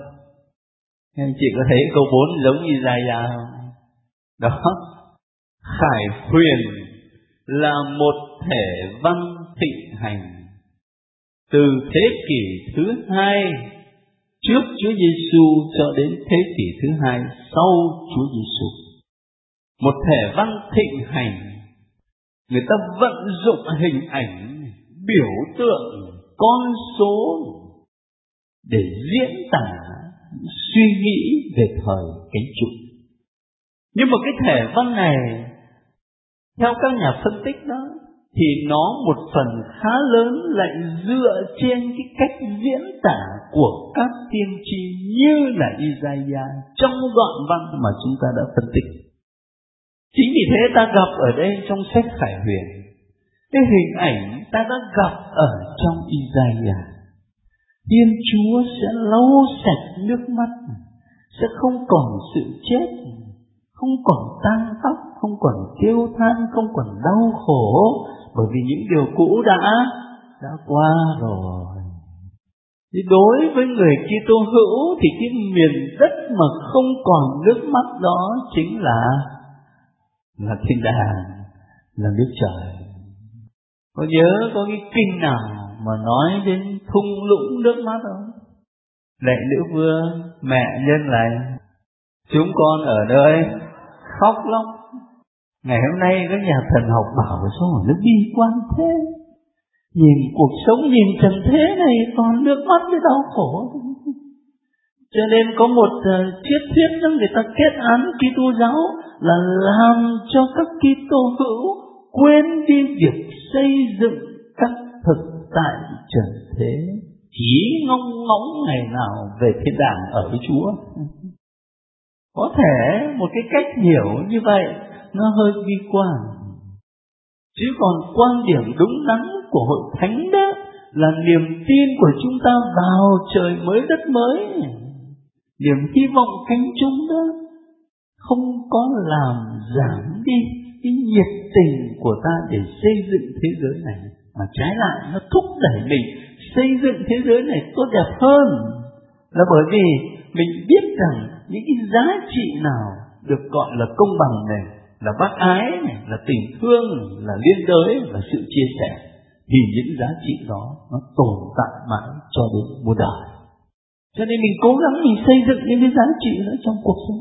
Anh chị có thấy câu bốn giống Isaiah không? Đó, Khải Huyền là một thể văn thịnh hành từ thế kỷ thứ hai trước Chúa Giêsu cho đến thế kỷ thứ hai sau Chúa Giêsu. Một thể văn thịnh hành, người ta vận dụng hình ảnh, biểu tượng, con số để diễn tả suy nghĩ về thời cánh chung. Nhưng mà cái thể văn này, theo các nhà phân tích đó, thì nó một phần khá lớn lại dựa trên cái cách diễn tả của các tiên tri như là Isaiah trong đoạn văn mà chúng ta đã phân tích. Chính vì thế ta gặp ở đây trong sách Khải Huyền, cái hình ảnh ta đã gặp ở trong Isaiah. Thiên Chúa sẽ lau sạch nước mắt, sẽ không còn sự chết, không còn tang khóc, không còn kêu than, không còn đau khổ, bởi vì những điều cũ đã đã qua rồi. Thì đối với người Kitô hữu thì cái miền đất mà không còn nước mắt đó chính là là thiên đàng, là nước trời. Có nhớ có cái kinh nào mà nói đến thung lũng nước mắt không? Lạy nữ vương, mẹ nhân lành, chúng con ở đây khóc lóc. Ngày hôm nay các nhà thần học bảo sao mà nó bi quan thế, nhìn cuộc sống, nhìn trần thế này còn nước mắt với đau khổ. Cho nên có một uh, triết thuyết đó người ta kết án Kitô giáo là làm cho các Kitô hữu quên đi việc xây dựng các thực tại trần thế, chỉ ngóng ngóng ngày nào về thiên đàng ở với Chúa. Có thể một cái cách hiểu như vậy nó hơi bi quan, chứ còn quan điểm đúng đắn của Hội Thánh đó là niềm tin của chúng ta vào trời mới đất mới, niềm hy vọng cánh chung đó không có làm giảm đi cái nhiệt tình của ta để xây dựng thế giới này, mà trái lại nó thúc đẩy mình xây dựng thế giới này tốt đẹp hơn. Là bởi vì mình biết rằng những cái giá trị nào được gọi là công bằng này, là bác ái này, là tình thương này, là liên đới, là sự chia sẻ, thì những giá trị đó nó tồn tại mãi cho đến muôn đời. Cho nên mình cố gắng mình xây dựng những cái giá trị đó trong cuộc sống.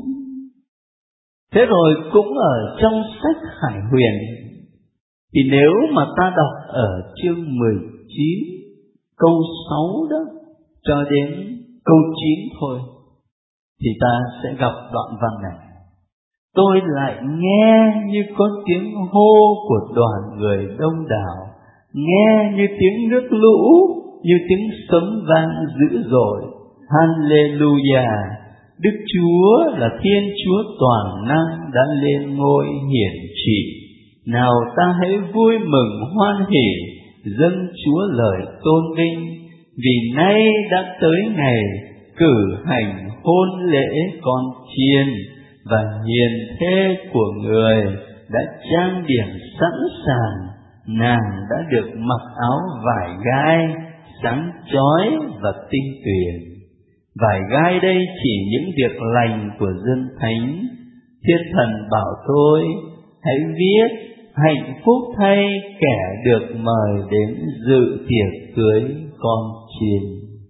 Thế rồi cũng ở trong sách Khải Huyền, thì nếu mà ta đọc ở chương mười chín câu sáu đó cho đến câu chín thôi, thì ta sẽ gặp đoạn văn này. Tôi lại nghe như có tiếng hô của đoàn người đông đảo, nghe như tiếng nước lũ, như tiếng sấm vang dữ dội. Hallelujah! Đức Chúa là Thiên Chúa toàn năng đã lên ngôi hiển trị. Nào ta hãy vui mừng hoan hỉ, dâng Chúa lời tôn vinh, vì nay đã tới ngày cử hành hôn lễ con chiên, và hiền thê của người đã trang điểm sẵn sàng. Nàng đã được mặc áo vải gai sáng chói và tinh tuyền. Vải gai đây chỉ những việc lành của dân thánh. Thiên Thần bảo tôi hãy viết hạnh phúc thay kẻ được mời đến dự tiệc cưới con chiên.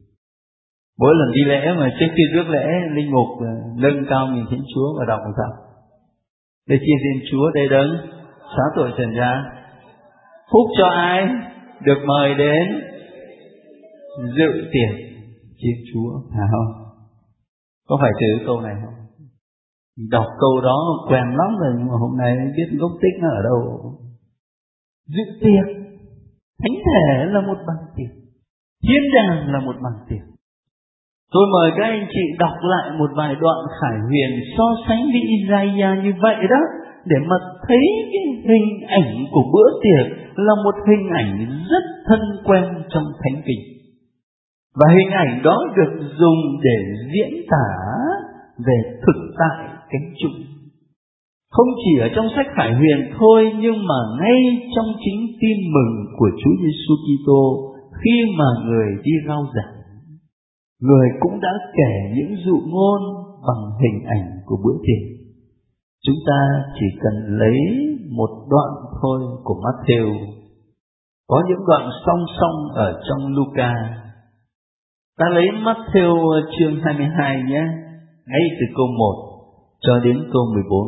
Mỗi lần đi lễ mà trước khi rước lễ, linh mục nâng cao mình Thánh Chúa và đọc làm sao? Để chia xin Chúa đây đấng xóa tội trần gian, phúc cho ai được mời đến dự tiệc chiên Chúa, phải không? Có phải từ câu này không? Đọc câu đó quen lắm rồi, nhưng mà hôm nay biết gốc tích nó ở đâu. Dự tiệc, thánh thể là một bàn tiệc, thiên đàng là một bàn tiệc. Tôi mời các anh chị đọc lại một vài đoạn Khải Huyền so sánh với Isaiah như vậy đó, để mà thấy cái hình ảnh của bữa tiệc là một hình ảnh rất thân quen trong Thánh Kinh. Và hình ảnh đó được dùng để diễn tả về thực tại cánh chung. Không chỉ ở trong sách Khải Huyền thôi, nhưng mà ngay trong chính tin mừng của Chúa Giêsu Kitô, khi mà người đi rao giảng, người cũng đã kể những dụ ngôn bằng hình ảnh của bữa tiệc. Chúng ta chỉ cần lấy một đoạn thôi của Matthew. Có những đoạn song song ở trong Luca. Ta lấy Matthew chương hai mươi hai nhé, ngay từ câu một cho đến câu mười bốn.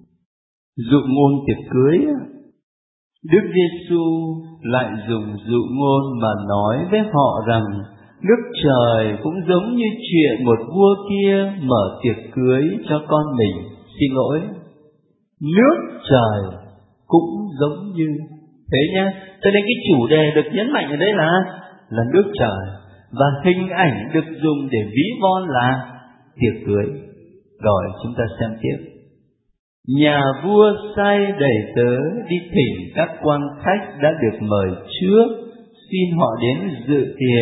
Dụ ngôn tiệc cưới. Đức Giêsu lại dùng dụ ngôn mà nói với họ rằng nước trời cũng giống như chuyện một vua kia mở tiệc cưới cho con mình. Xin lỗi, nước trời cũng giống như thế nhé. Cho nên cái chủ đề được nhấn mạnh ở đây là là nước trời, và hình ảnh được dùng để ví von là tiệc cưới. Rồi chúng ta xem tiếp. Nhà vua sai đầy tớ đi thỉnh các quan khách đã được mời trước, xin họ đến dự tiệc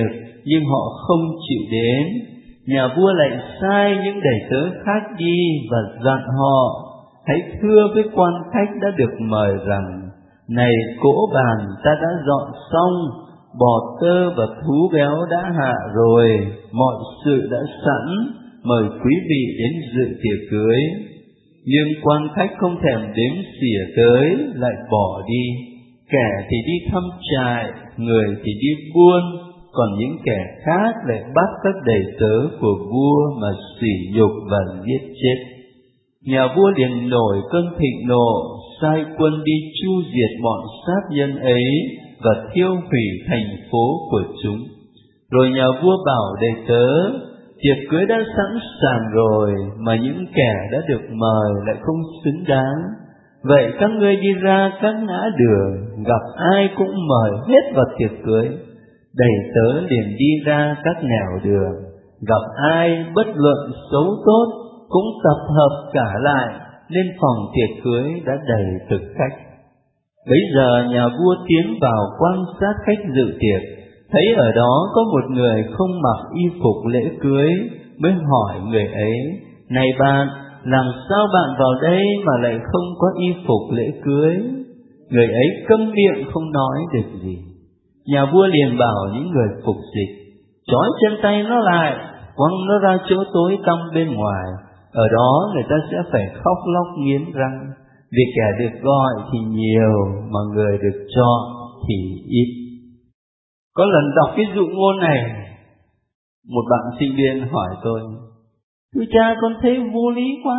nhưng họ không chịu đến. Nhà vua lại sai những đầy tớ khác đi và dặn họ: hãy thưa với quan khách đã được mời rằng: này, cỗ bàn ta đã dọn xong, bò tơ và thú béo đã hạ rồi, mọi sự đã sẵn, mời quý vị đến dự tiệc cưới. Nhưng quan khách không thèm đếm xỉa tới, lại bỏ đi. Kẻ thì đi thăm trại, người thì đi buôn, còn những kẻ khác lại bắt các đầy tớ của vua mà sỉ nhục và giết chết. Nhà vua liền nổi cơn thịnh nộ, sai quân đi chu diệt bọn sát nhân ấy và thiêu hủy thành phố của chúng. Rồi nhà vua bảo đầy tớ: tiệc cưới đã sẵn sàng rồi, mà những kẻ đã được mời lại không xứng đáng. Vậy các ngươi đi ra các ngã đường, gặp ai cũng mời hết vào tiệc cưới. Đầy tớ liền đi ra các nẻo đường, gặp ai bất luận xấu tốt cũng tập hợp cả lại, nên phòng tiệc cưới đã đầy thực khách. Bấy giờ nhà vua tiến vào quan sát khách dự tiệc, thấy ở đó có một người không mặc y phục lễ cưới, mới hỏi người ấy: này bạn, làm sao bạn vào đây mà lại không có y phục lễ cưới? Người ấy câm miệng không nói được gì. Nhà vua liền bảo những người phục dịch: trói chân tay nó lại, quăng nó ra chỗ tối tăm bên ngoài, ở đó người ta sẽ phải khóc lóc nghiến răng, vì kẻ được gọi thì nhiều, mà người được chọn thì ít. Có lần đọc cái dụ ngôn này, một bạn sinh viên hỏi tôi: thưa cha, con thấy vô lý quá.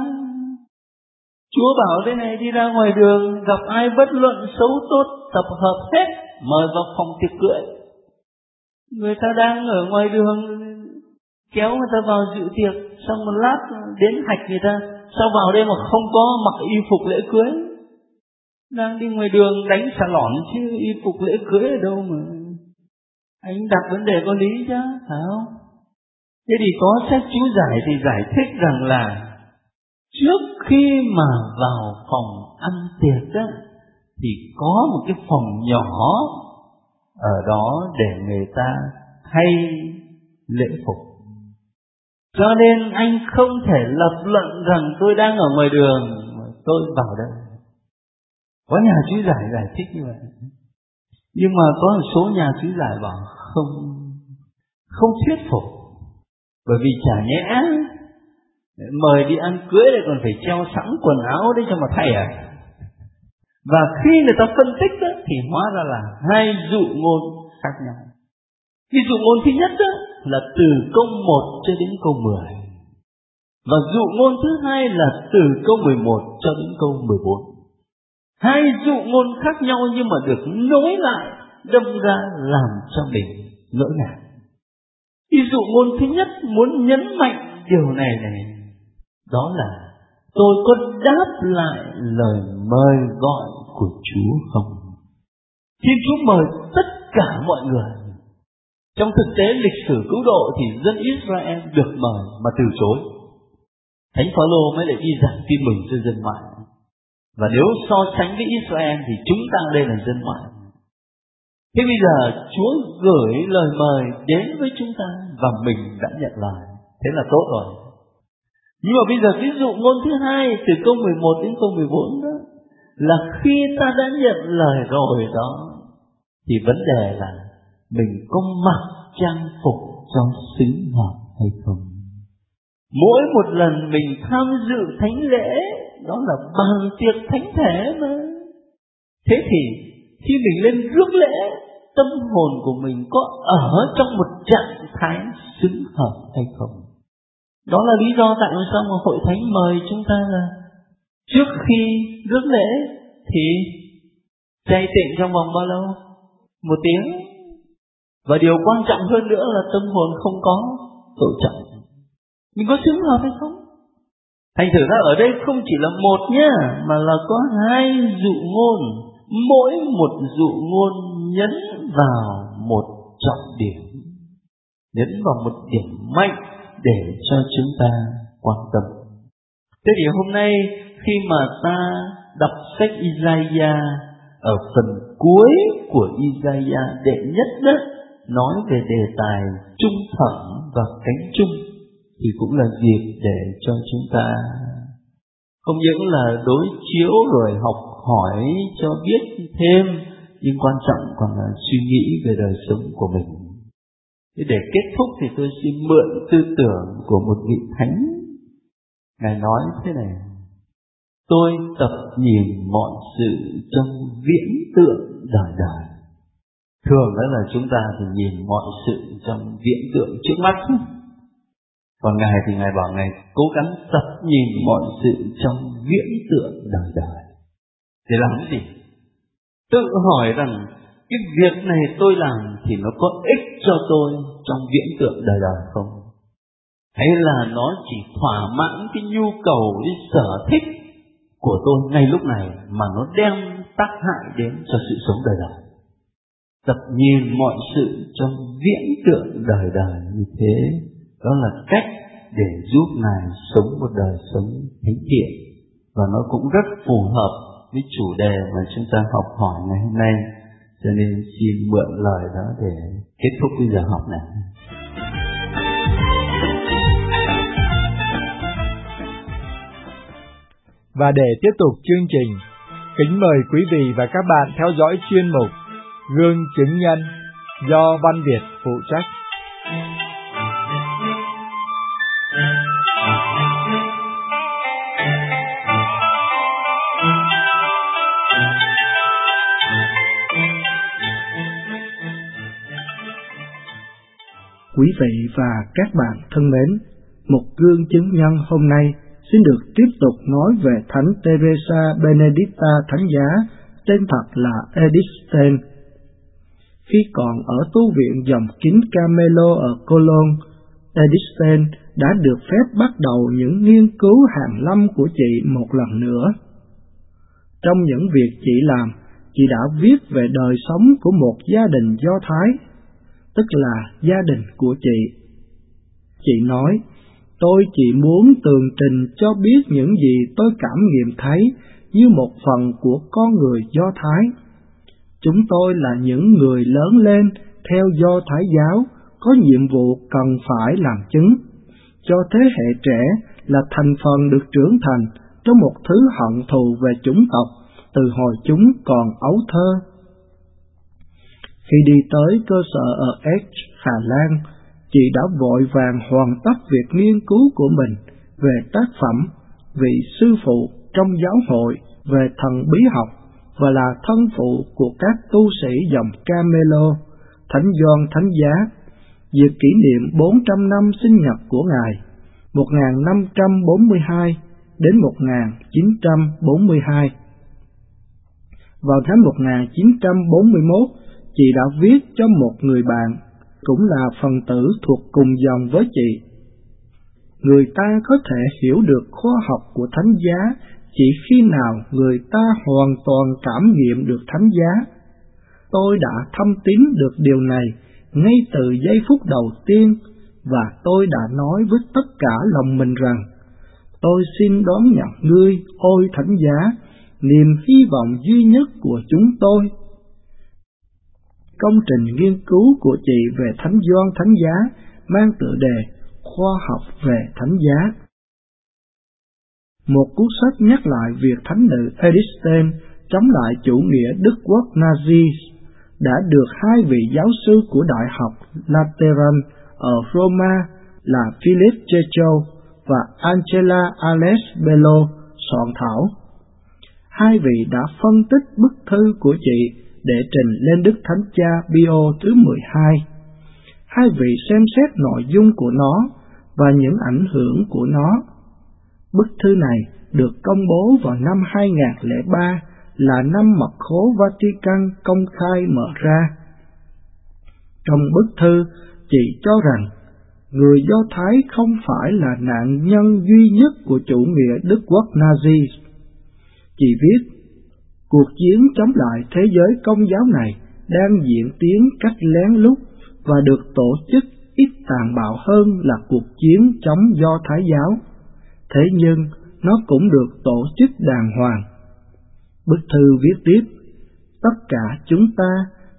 Chúa bảo thế này, đi ra ngoài đường, gặp ai bất luận xấu tốt, tập hợp hết, mời vào phòng tiệc cưới. Người ta đang ở ngoài đường, kéo người ta vào dự tiệc, xong một lát đến hạch người ta, sao vào đây mà không có mặc y phục lễ cưới? Đang đi ngoài đường đánh xà lỏn chứ y phục lễ cưới ở đâu mà. Anh đặt vấn đề có lý chứ, phải không? Thế thì có sách chú giải thì giải thích rằng là trước khi mà vào phòng ăn tiệc đó, thì có một cái phòng nhỏ ở đó để người ta thay lễ phục. Cho nên anh không thể lập luận rằng tôi đang ở ngoài đường mà tôi vào đây. Có nhà chú giải giải thích như vậy, nhưng mà có một số nhà chú giải bảo không không thuyết phục, bởi vì chả nhẽ mời đi ăn cưới lại còn phải treo sẵn quần áo đấy cho mà thay à? Và khi người ta phân tích đó, thì hóa ra là hai dụ ngôn khác nhau. Cái dụ ngôn thứ nhất đó, là từ câu một cho đến câu mười, và dụ ngôn thứ hai là từ câu mười một cho đến câu mười bốn. Hai dụ ngôn khác nhau nhưng mà được nối lại, đâm ra làm cho mình ngỡ ngàng. Cái dụ ngôn thứ nhất muốn nhấn mạnh điều này này, đó là tôi có đáp lại lời mời gọi của Chúa không? Thiên Chúa mời tất cả mọi người. Trong thực tế lịch sử cứu độ thì dân Israel được mời mà từ chối. Thánh Phaolô mới lại đi giảng tin mừng cho dân ngoại. Và nếu so sánh với Israel thì chúng ta đây là dân ngoại. Thế bây giờ Chúa gửi lời mời đến với chúng ta và mình đã nhận lời, thế là tốt rồi. Nhưng mà bây giờ ví dụ ngôn thứ hai từ câu mười một đến câu mười bốn đó, là khi ta đã nhận lời rồi đó, thì vấn đề là mình có mặc trang phục cho xứng hợp hay không. Mỗi một lần mình tham dự thánh lễ, đó là bàn tiệc thánh thể mà. Thế thì khi mình lên rước lễ, tâm hồn của mình có ở trong một trạng thái xứng hợp hay không? Đó là lý do tại sao mà hội thánh mời chúng ta là trước khi rước lễ thì chay tịnh trong vòng bao lâu? Một tiếng. Và điều quan trọng hơn nữa là tâm hồn không có tội trọng. Mình có xứng hợp hay không? Thành thử ra ở đây không chỉ là một nhá, mà là có hai dụ ngôn. Mỗi một dụ ngôn nhấn vào một trọng điểm, nhấn vào một điểm mạnh để cho chúng ta quan tâm. Thế thì hôm nay khi mà ta đọc sách Isaiah ở phần cuối của Isaiah đệ nhất đó, nói về đề tài trung thẳng và cánh chung thì cũng là dịp để cho chúng ta không những là đối chiếu rồi học hỏi cho biết thêm, nhưng quan trọng còn là suy nghĩ về đời sống của mình. Thế để kết thúc thì tôi xin mượn tư tưởng của một vị thánh. Ngài nói thế này: tôi tập nhìn mọi sự trong viễn tượng đời đời. Thường đó là chúng ta thì nhìn mọi sự trong viễn tượng trước mắt, còn Ngài thì Ngài bảo Ngài cố gắng tập nhìn mọi sự trong viễn tượng đời đời. Để làm cái gì? Tự hỏi rằng cái việc này tôi làm thì nó có ích cho tôi trong viễn tượng đời đời không? Hay là nó chỉ thỏa mãn cái nhu cầu, cái sở thích của tôi ngay lúc này mà nó đem tác hại đến cho sự sống đời đời? Tập nhìn mọi sự trong viễn tượng đời đời như thế, đó là cách để giúp Ngài sống một đời sống thánh thiện. Và nó cũng rất phù hợp với chủ đề mà chúng ta học hỏi ngày hôm nay. Cho nên xin mượn lời đó để kết thúc cái giờ học này. Và để tiếp tục chương trình, kính mời quý vị và các bạn theo dõi chuyên mục Gương Chứng Nhân do Văn Việt phụ trách. Quý vị và các bạn thân mến, một gương chứng nhân hôm nay xin được tiếp tục nói về Thánh Teresa Benedicta Thánh Giá, tên thật là Edith Stein. Khi còn ở tu viện dòng kính Carmelo ở Cologne, Edith Stein đã được phép bắt đầu những nghiên cứu hàn lâm của chị một lần nữa. Trong những việc chị làm, chị đã viết về đời sống của một gia đình Do Thái, tức là gia đình của chị. Chị nói, tôi chỉ muốn tường trình cho biết những gì tôi cảm nghiệm thấy như một phần của con người Do Thái. Chúng tôi là những người lớn lên theo Do Thái giáo, có nhiệm vụ cần phải làm chứng, cho thế hệ trẻ là thành phần được trưởng thành trong một thứ hận thù về chủng tộc từ hồi chúng còn ấu thơ. Khi đi tới cơ sở ở Esch, Hà Lan, chị đã vội vàng hoàn tất việc nghiên cứu của mình về tác phẩm vị sư phụ trong giáo hội về thần bí học và là thân phụ của các tu sĩ dòng Carmelo, Thánh Gioan Thánh Giá, dịp kỷ niệm bốn trăm năm sinh nhật của Ngài, một nghìn năm trăm bốn mươi hai đến một nghìn chín trăm bốn mươi hai. Vào năm một nghìn chín trăm bốn mươi mốt, chị đã viết cho một người bạn, cũng là phần tử thuộc cùng dòng với chị. Người ta có thể hiểu được khoa học của Thánh Giá chỉ khi nào người ta hoàn toàn cảm nghiệm được Thánh Giá. Tôi đã thâm tín được điều này ngay từ giây phút đầu tiên, và tôi đã nói với tất cả lòng mình rằng, tôi xin đón nhận ngươi, ôi Thánh Giá, niềm hy vọng duy nhất của chúng tôi. Công trình nghiên cứu của chị về Thánh Gioan Thánh Giá mang tựa đề Khoa học về Thánh Giá. Một cuốn sách nhắc lại việc thánh nữ Edith Stein chống lại chủ nghĩa Đức quốc Nazi đã được hai vị giáo sư của Đại học Lateran ở Roma là Philip Checho và Angela Alex Bello soạn thảo. Hai vị đã phân tích bức thư của chị để trình lên Đức Thánh Cha Pio thứ mười hai. Hai vị xem xét nội dung của nó và những ảnh hưởng của nó. Bức thư này được công bố vào năm hai nghìn không trăm lẻ ba, là năm mật khố Vatican công khai mở ra. Trong bức thư, chị cho rằng người Do Thái không phải là nạn nhân duy nhất của chủ nghĩa Đức quốc Nazi. Chị viết, cuộc chiến chống lại thế giới công giáo này đang diễn tiến cách lén lút và được tổ chức ít tàn bạo hơn là cuộc chiến chống Do Thái giáo. Thế nhưng, nó cũng được tổ chức đàng hoàng. Bức thư viết tiếp, tất cả chúng ta,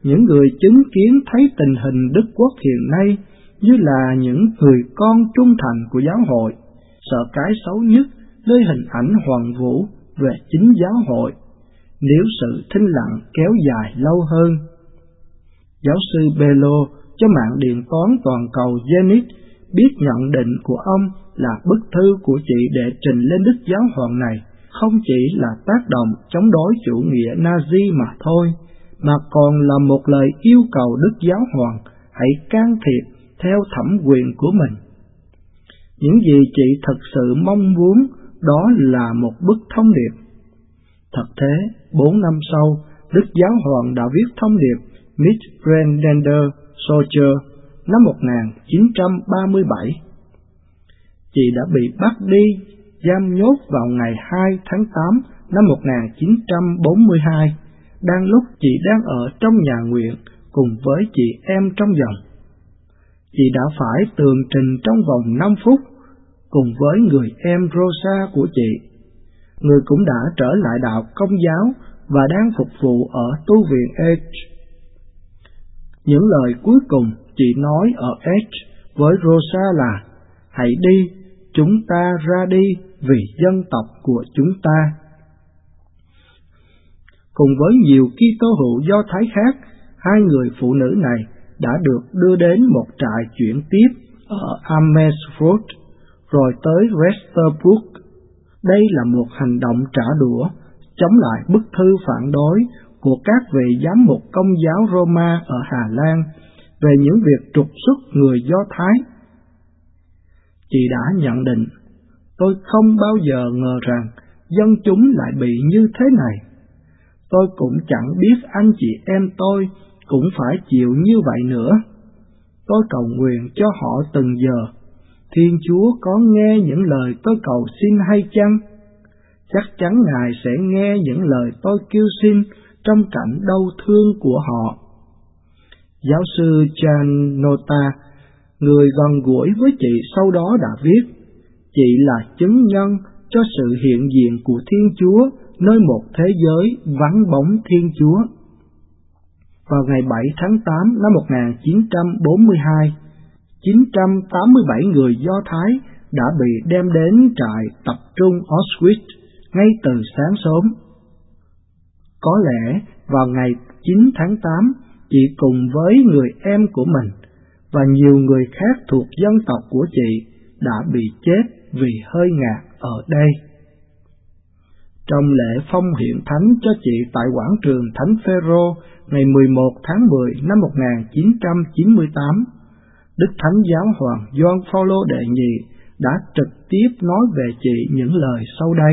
những người chứng kiến thấy tình hình Đức Quốc hiện nay như là những người con trung thành của giáo hội, sợ cái xấu nhất nơi hình ảnh hoàn vũ về chính giáo hội, nếu sự thinh lặng kéo dài lâu hơn. Giáo sư Bello cho mạng điện toán toàn cầu Zenith biết nhận định của ông là bức thư của chị để trình lên Đức Giáo Hoàng này không chỉ là tác động chống đối chủ nghĩa Nazi mà thôi, mà còn là một lời yêu cầu Đức Giáo Hoàng hãy can thiệp theo thẩm quyền của mình. Những gì chị thật sự mong muốn đó là một bức thông điệp. Thật thế, bốn năm sau, Đức Giáo Hoàng đã viết thông điệp Mithrandander Soldier năm một nghìn chín trăm ba mươi bảy. Chị đã bị bắt đi, giam nhốt vào ngày hai tháng tám năm một nghìn chín trăm bốn mươi hai, đang lúc chị đang ở trong nhà nguyện cùng với chị em trong dòng. Chị đã phải tường trình trong vòng năm phút cùng với người em Rosa của chị, người cũng đã trở lại đạo Công giáo và đang phục vụ ở tu viện Edge. Những lời cuối cùng chị nói ở Edge với Rosa là: hãy đi, chúng ta ra đi vì dân tộc của chúng ta. Cùng với nhiều Kitô hữu Do Thái khác, hai người phụ nữ này đã được đưa đến một trại chuyển tiếp ở Amersfoort, rồi tới Westerburg. Đây là một hành động trả đũa, chống lại bức thư phản đối của các vị giám mục Công giáo Roma ở Hà Lan về những việc trục xuất người Do Thái. Chị đã nhận định: tôi không bao giờ ngờ rằng dân chúng lại bị như thế này. Tôi cũng chẳng biết anh chị em tôi cũng phải chịu như vậy nữa. Tôi cầu nguyện cho họ từng giờ. Thiên Chúa có nghe những lời tôi cầu xin hay chăng? Chắc chắn Ngài sẽ nghe những lời tôi kêu xin trong cảnh đau thương của họ. Giáo sư Jan Nota, người gần gũi với chị sau đó đã viết: chị là chứng nhân cho sự hiện diện của Thiên Chúa nơi một thế giới vắng bóng Thiên Chúa. Vào ngày bảy tháng tám năm một nghìn chín trăm bốn mươi hai, chín trăm tám mươi bảy người Do Thái đã bị đem đến trại tập trung Auschwitz ngay từ sáng sớm. Có lẽ vào ngày chín tháng tám, chị cùng với người em của mình và nhiều người khác thuộc dân tộc của chị đã bị chết vì hơi ngạt ở đây. Trong lễ phong hiện thánh cho chị tại quảng trường Thánh Phêrô ngày mười một tháng mười năm một nghìn chín trăm chín mươi tám, Đức Thánh Giáo Hoàng Gioan Phaolô đệ nhị đã trực tiếp nói về chị những lời sau đây: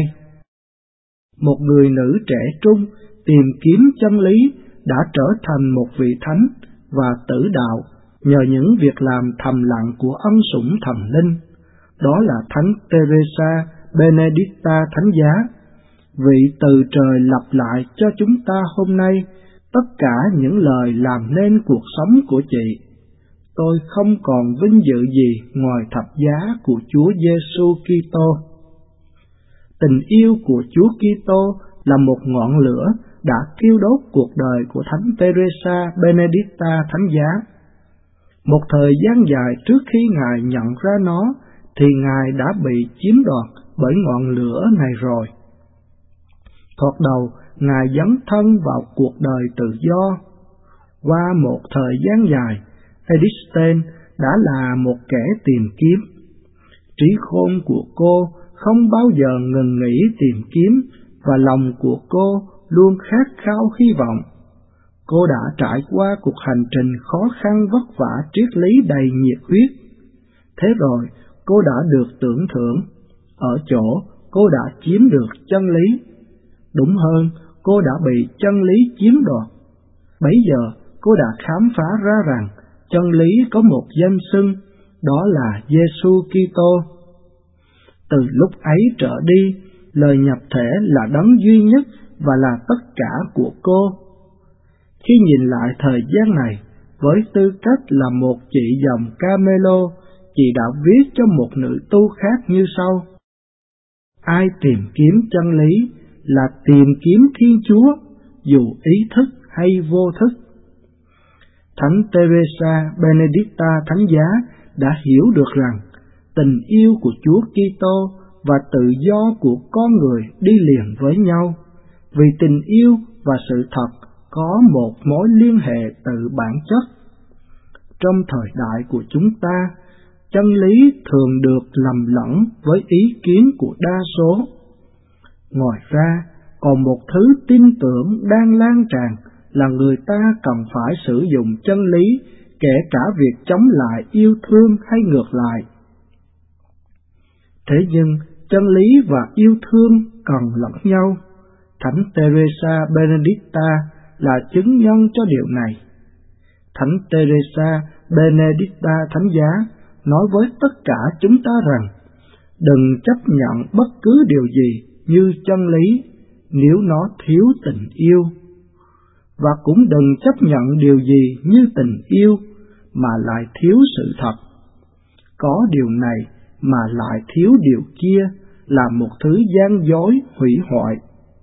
một người nữ trẻ trung tìm kiếm chân lý đã trở thành một vị thánh và tử đạo nhờ những việc làm thầm lặng của ân sủng thần linh. Đó là Thánh Teresa Benedicta Thánh Giá. Vị từ trời lặp lại cho chúng ta hôm nay tất cả những lời làm nên cuộc sống của chị. Tôi không còn vinh dự gì ngoài thập giá của Chúa Giêsu Kitô. Tình yêu của Chúa Kitô là một ngọn lửa đã thiêu đốt cuộc đời của Thánh Teresa Benedicta Thánh Giá. Một thời gian dài trước khi Ngài nhận ra nó, thì Ngài đã bị chiếm đoạt bởi ngọn lửa này rồi. Thoạt đầu, Ngài dấn thân vào cuộc đời tự do. Qua một thời gian dài, Edith Stein đã là một kẻ tìm kiếm. Trí khôn của cô không bao giờ ngừng nghỉ tìm kiếm, và lòng của cô luôn khát khao hy vọng. Cô đã trải qua cuộc hành trình khó khăn vất vả triết lý đầy nhiệt huyết. Thế rồi, cô đã được tưởng thưởng, ở chỗ cô đã chiếm được chân lý. Đúng hơn, cô đã bị chân lý chiếm đoạt. Bấy giờ, cô đã khám phá ra rằng chân lý có một danh xưng, đó là Giêsu Kitô. Từ lúc ấy trở đi, lời nhập thể là đấng duy nhất và là tất cả của cô. Khi nhìn lại thời gian này, với tư cách là một chị dòng Camelo, chị đã viết cho một nữ tu khác như sau: ai tìm kiếm chân lý là tìm kiếm Thiên Chúa, dù ý thức hay vô thức. Thánh Teresa Benedicta Thánh Giá đã hiểu được rằng tình yêu của Chúa Kitô và tự do của con người đi liền với nhau, vì tình yêu và sự thật có một mối liên hệ từ bản chất. Trong thời đại của chúng ta, chân lý thường được lầm lẫn với ý kiến của đa số. Ngoài ra, còn một thứ tin tưởng đang lan tràn là người ta cần phải sử dụng chân lý, kể cả việc chống lại yêu thương hay ngược lại. Thế nhưng, chân lý và yêu thương cần lẫn nhau. Thánh Teresa Benedicta là chứng nhân cho điều này. Thánh Teresa Benedicta Thánh Giá nói với tất cả chúng ta rằng, đừng chấp nhận bất cứ điều gì như chân lý nếu nó thiếu tình yêu, và cũng đừng chấp nhận điều gì như tình yêu mà lại thiếu sự thật. Có điều này mà lại thiếu điều kia là một thứ gian dối hủy hoại.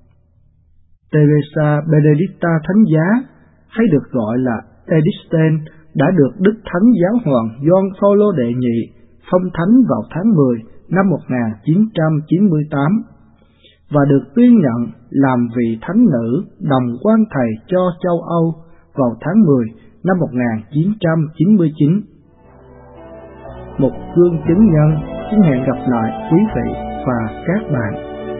Teresa Benedicta Thánh Giá, hay được gọi là Edisten, đã được Đức Thánh Giáo hoàng Gioan Phaolô đệ nhị phong thánh vào tháng mười năm một nghìn chín trăm chín mươi tám và được tuyên nhận làm vị thánh nữ đồng quan thầy cho châu Âu vào tháng mười năm một nghìn chín trăm chín mươi chín. Một gương chứng nhân. Xin hẹn gặp lại quý vị và các bạn.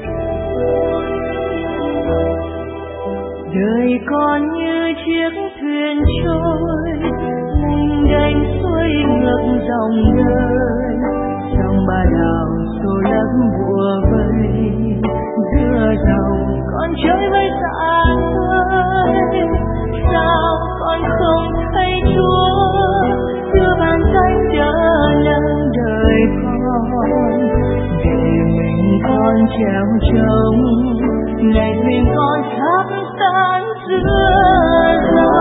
Đời con như chiếc thuyền trôi lênh đênh xuôi ngược dòng đời, trong ba đảo xô lấp bùa vây, giữa dòng con trôi với xa khơi. Sao con không thấy Chúa đưa bàn tay đỡ nâng đời con, để mình con treo trống ngày thuyền con sắp tan giữa gió.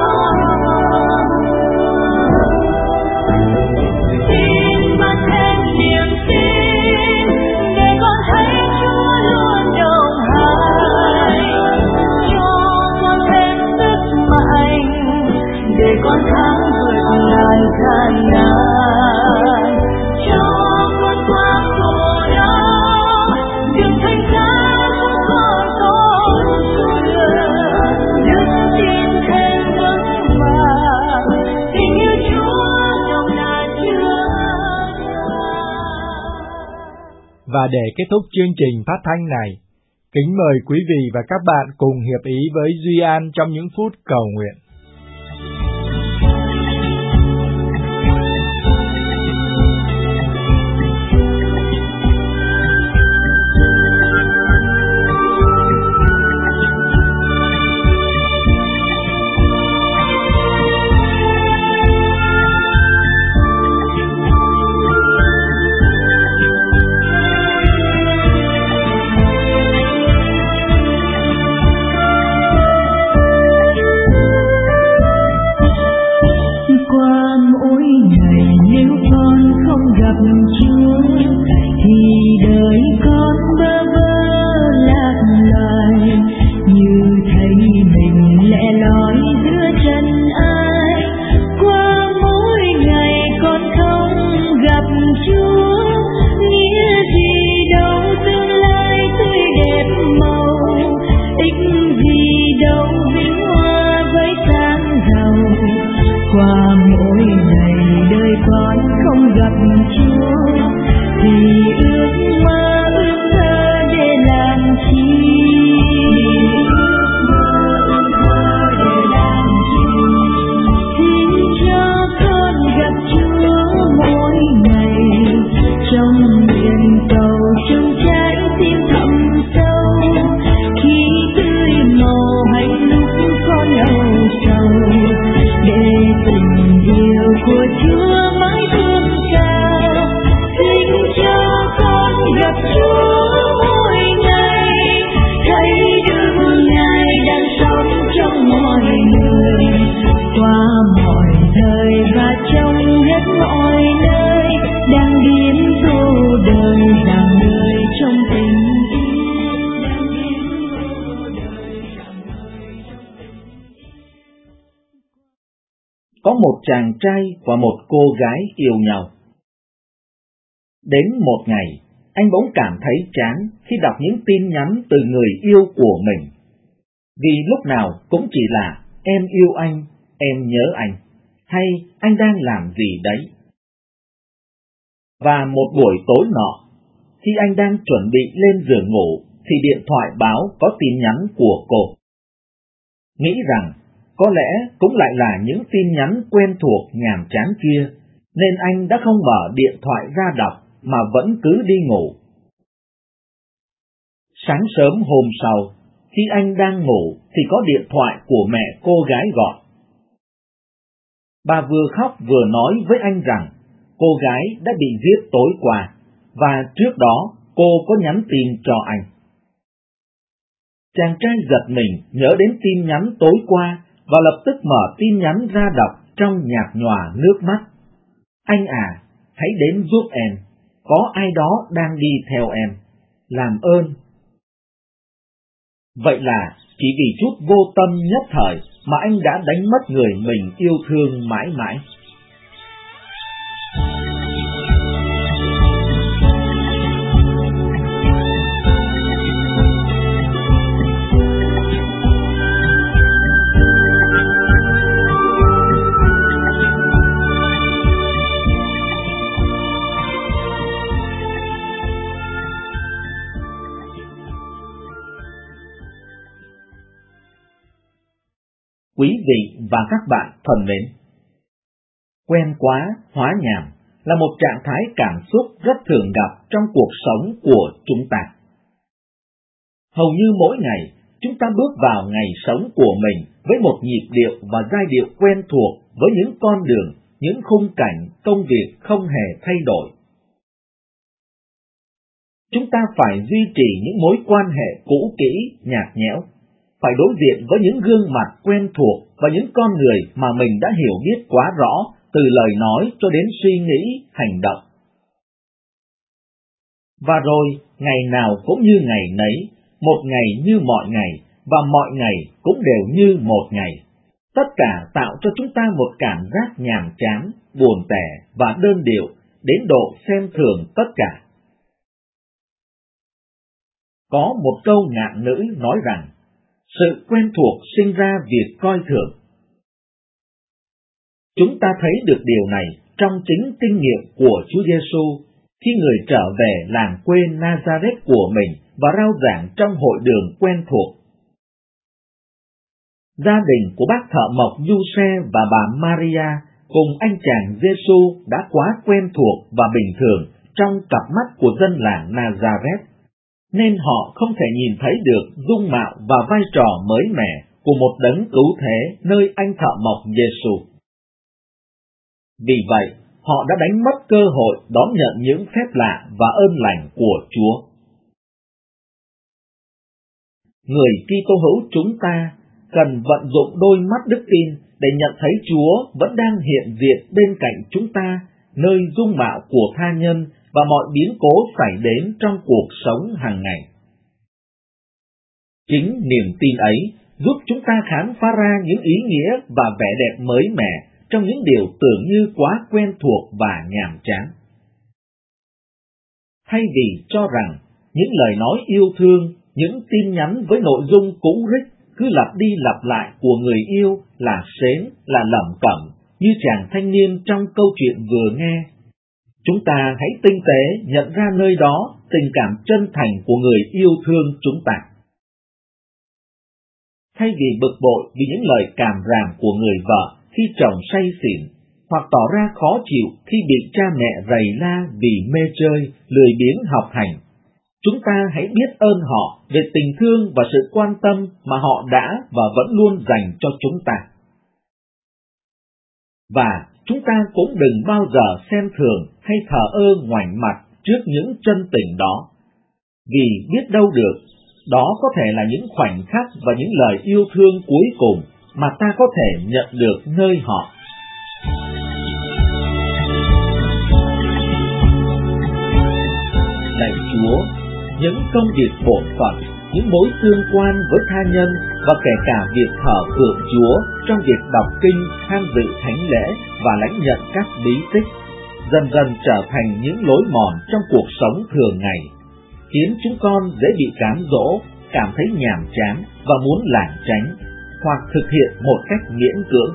Xin ban thêm niềm tin để con thấy Chúa luôn đồng hành, cho con thêm sức mạnh để con thắng vượt ngàn gian nan, cho con qua khổ đau đừng thành ra con tổn thương, đức tin thêm vững vàng, tình yêu Chúa nồng nàn chưa. Và để kết thúc chương trình phát thanh này, kính mời quý vị và các bạn cùng hiệp ý với Duy An trong những phút cầu nguyện. Để tình yêu của Chúa mãi vươn cao có một chàng trai và một cô gái yêu nhau. Đến một ngày, anh bỗng cảm thấy chán khi đọc những tin nhắn từ người yêu của mình. Vì lúc nào cũng chỉ là em yêu anh, em nhớ anh, hay anh đang làm gì đấy. Và một buổi tối nọ, khi anh đang chuẩn bị lên giường ngủ, thì điện thoại báo có tin nhắn của cô. Nghĩ rằng có lẽ cũng lại là những tin nhắn quen thuộc nhàm chán kia, nên anh đã không mở điện thoại ra đọc mà vẫn cứ đi ngủ. Sáng sớm hôm sau, khi anh đang ngủ thì có điện thoại của mẹ cô gái gọi. Bà vừa khóc vừa nói với anh rằng cô gái đã bị giết tối qua, và trước đó cô có nhắn tin cho anh. Chàng trai giật mình nhớ đến tin nhắn tối qua và lập tức mở tin nhắn ra đọc trong nhạt nhòa nước mắt. Anh à, hãy đến giúp em, có ai đó đang đi theo em, làm ơn. Vậy là chỉ vì chút vô tâm nhất thời mà anh đã đánh mất người mình yêu thương mãi mãi. Quý vị và các bạn thân mến, quen quá hóa nhàm là một trạng thái cảm xúc rất thường gặp trong cuộc sống của chúng ta. Hầu như mỗi ngày, chúng ta bước vào ngày sống của mình với một nhịp điệu và giai điệu quen thuộc với những con đường, những khung cảnh, công việc không hề thay đổi. Chúng ta phải duy trì những mối quan hệ cũ kỹ, nhạt nhẽo, phải đối diện với những gương mặt quen thuộc và những con người mà mình đã hiểu biết quá rõ từ lời nói cho đến suy nghĩ, hành động. Và rồi, ngày nào cũng như ngày nấy, một ngày như mọi ngày, và mọi ngày cũng đều như một ngày. Tất cả tạo cho chúng ta một cảm giác nhàm chán, buồn tẻ và đơn điệu, đến độ xem thường tất cả. Có một câu ngạn ngữ nói rằng, sự quen thuộc sinh ra việc coi thường. Chúng ta thấy được điều này trong chính kinh nghiệm của Chúa Giêsu khi người trở về làng quê Nazareth của mình và rao giảng trong hội đường quen thuộc. Gia đình của bác thợ mộc Giuse và bà Maria cùng anh chàng Giêsu đã quá quen thuộc và bình thường trong cặp mắt của dân làng Nazareth, nên họ không thể nhìn thấy được dung mạo và vai trò mới mẻ của một đấng cứu thế nơi anh thợ mộc Giêsu. Vì vậy, họ đã đánh mất cơ hội đón nhận những phép lạ và ơn lành của Chúa. Người Kitô hữu chúng ta cần vận dụng đôi mắt đức tin để nhận thấy Chúa vẫn đang hiện diện bên cạnh chúng ta, nơi dung mạo của tha nhân và mọi biến cố xảy đến trong cuộc sống hàng ngày. Chính niềm tin ấy giúp chúng ta khám phá ra những ý nghĩa và vẻ đẹp mới mẻ trong những điều tưởng như quá quen thuộc và nhàm chán. Thay vì cho rằng những lời nói yêu thương, những tin nhắn với nội dung cũ rích cứ lặp đi lặp lại của người yêu là sến, là lẩm cẩm, như chàng thanh niên trong câu chuyện vừa nghe, chúng ta hãy tinh tế nhận ra nơi đó tình cảm chân thành của người yêu thương chúng ta. Thay vì bực bội vì những lời càm ràm của người vợ khi chồng say xỉn, hoặc tỏ ra khó chịu khi bị cha mẹ rầy la vì mê chơi, lười biếng học hành, chúng ta hãy biết ơn họ về tình thương và sự quan tâm mà họ đã và vẫn luôn dành cho chúng ta. Và chúng ta cũng đừng bao giờ xem thường hay thờ ơ ngoảnh mặt trước những chân tình đó, vì biết đâu được, đó có thể là những khoảnh khắc và những lời yêu thương cuối cùng mà ta có thể nhận được nơi họ. Lạy Chúa, những công việc bổn phận những mối tương quan với tha nhân và kể cả việc thờ phượng Chúa trong việc đọc kinh, tham dự thánh lễ và lãnh nhận các bí tích, dần dần trở thành những lối mòn trong cuộc sống thường ngày, khiến chúng con dễ bị cám dỗ, cảm thấy nhàm chán và muốn lảng tránh, hoặc thực hiện một cách miễn cưỡng.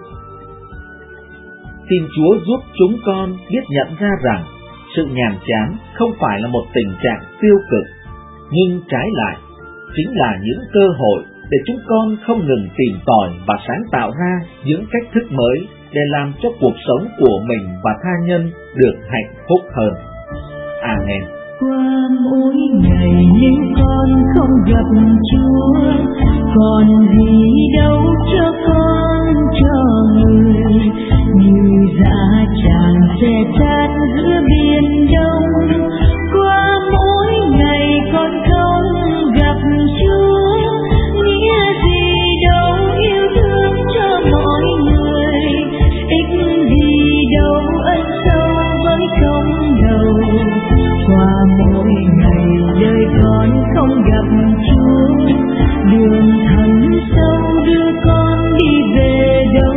Xin Chúa giúp chúng con biết nhận ra rằng sự nhàm chán không phải là một tình trạng tiêu cực, nhưng trái lại chính là những cơ hội để chúng con không ngừng tìm tòi và sáng tạo ra những cách thức mới để làm cho cuộc sống của mình và tha nhân được hạnh phúc hơn. Amen. Qua mỗi ngày nhưng con không gặp Chúa, còn gì đâu cho con cho người, như dã tràng xe cát giữa biển đông. Qua mỗi ngày con không gặp Chúa, nghĩa gì đâu yêu thương cho mọi người, ích gì đâu ân sâu với công đầu. Qua mỗi ngày đời con không gặp Chúa, đường thẳm sâu đưa con đi về đâu,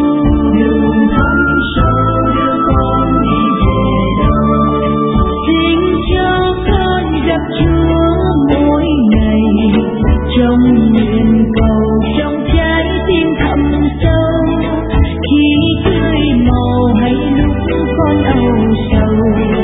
đường thẳm sâu đưa con đi về đâu. Xin cho con gặp Chúa mỗi ngày, trong nguyện cầu trong trái tim thẳm sâu, khi tươi màu hay lúc con âu sầu,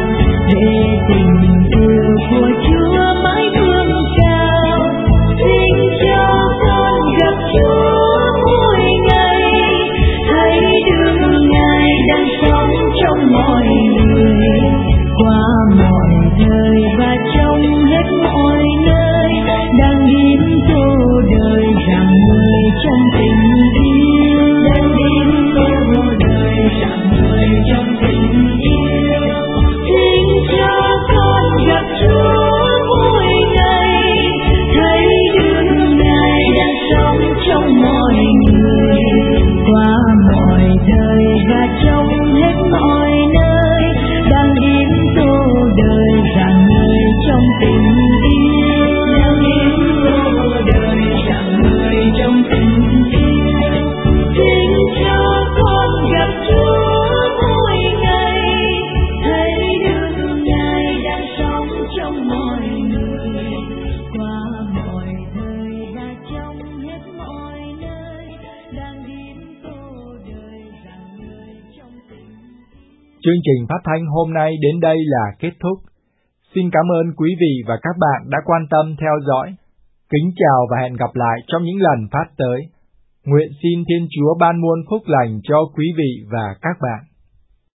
để tình yêu của Chúa mãi vươn cao. Xin cho con gặp Chúa mỗi ngày, thấy được Ngài đang sống trong mọi người, qua mọi đời và trong hết mọi nơi, đang điểm tô đời rằng người trong tình yêu, đang điểm tô đời rằng người trong tình yêu. Xin cho con gặp Chúa mỗi ngày, thấy được Ngài đang sống trong mọi người, qua mọi đời và trong hết mọi nơi, đang điểm tô đời rằng người trong tình yêu, đang điểm tô đời rằng người trong tình yêu. Xin cho con gặp Chúa mỗi ngày, thấy được Ngài đang sống trong mọi người, qua mọi đời và trong hết mọi nơi, đang điểm tô đời rằng người trong tình yêu. Chương trình phát thanh hôm nay đến đây là kết thúc. Xin cảm ơn quý vị và các bạn đã quan tâm theo dõi. Kính chào và hẹn gặp lại trong những lần phát tới. Nguyện xin Thiên Chúa ban muôn phúc lành cho quý vị và các bạn.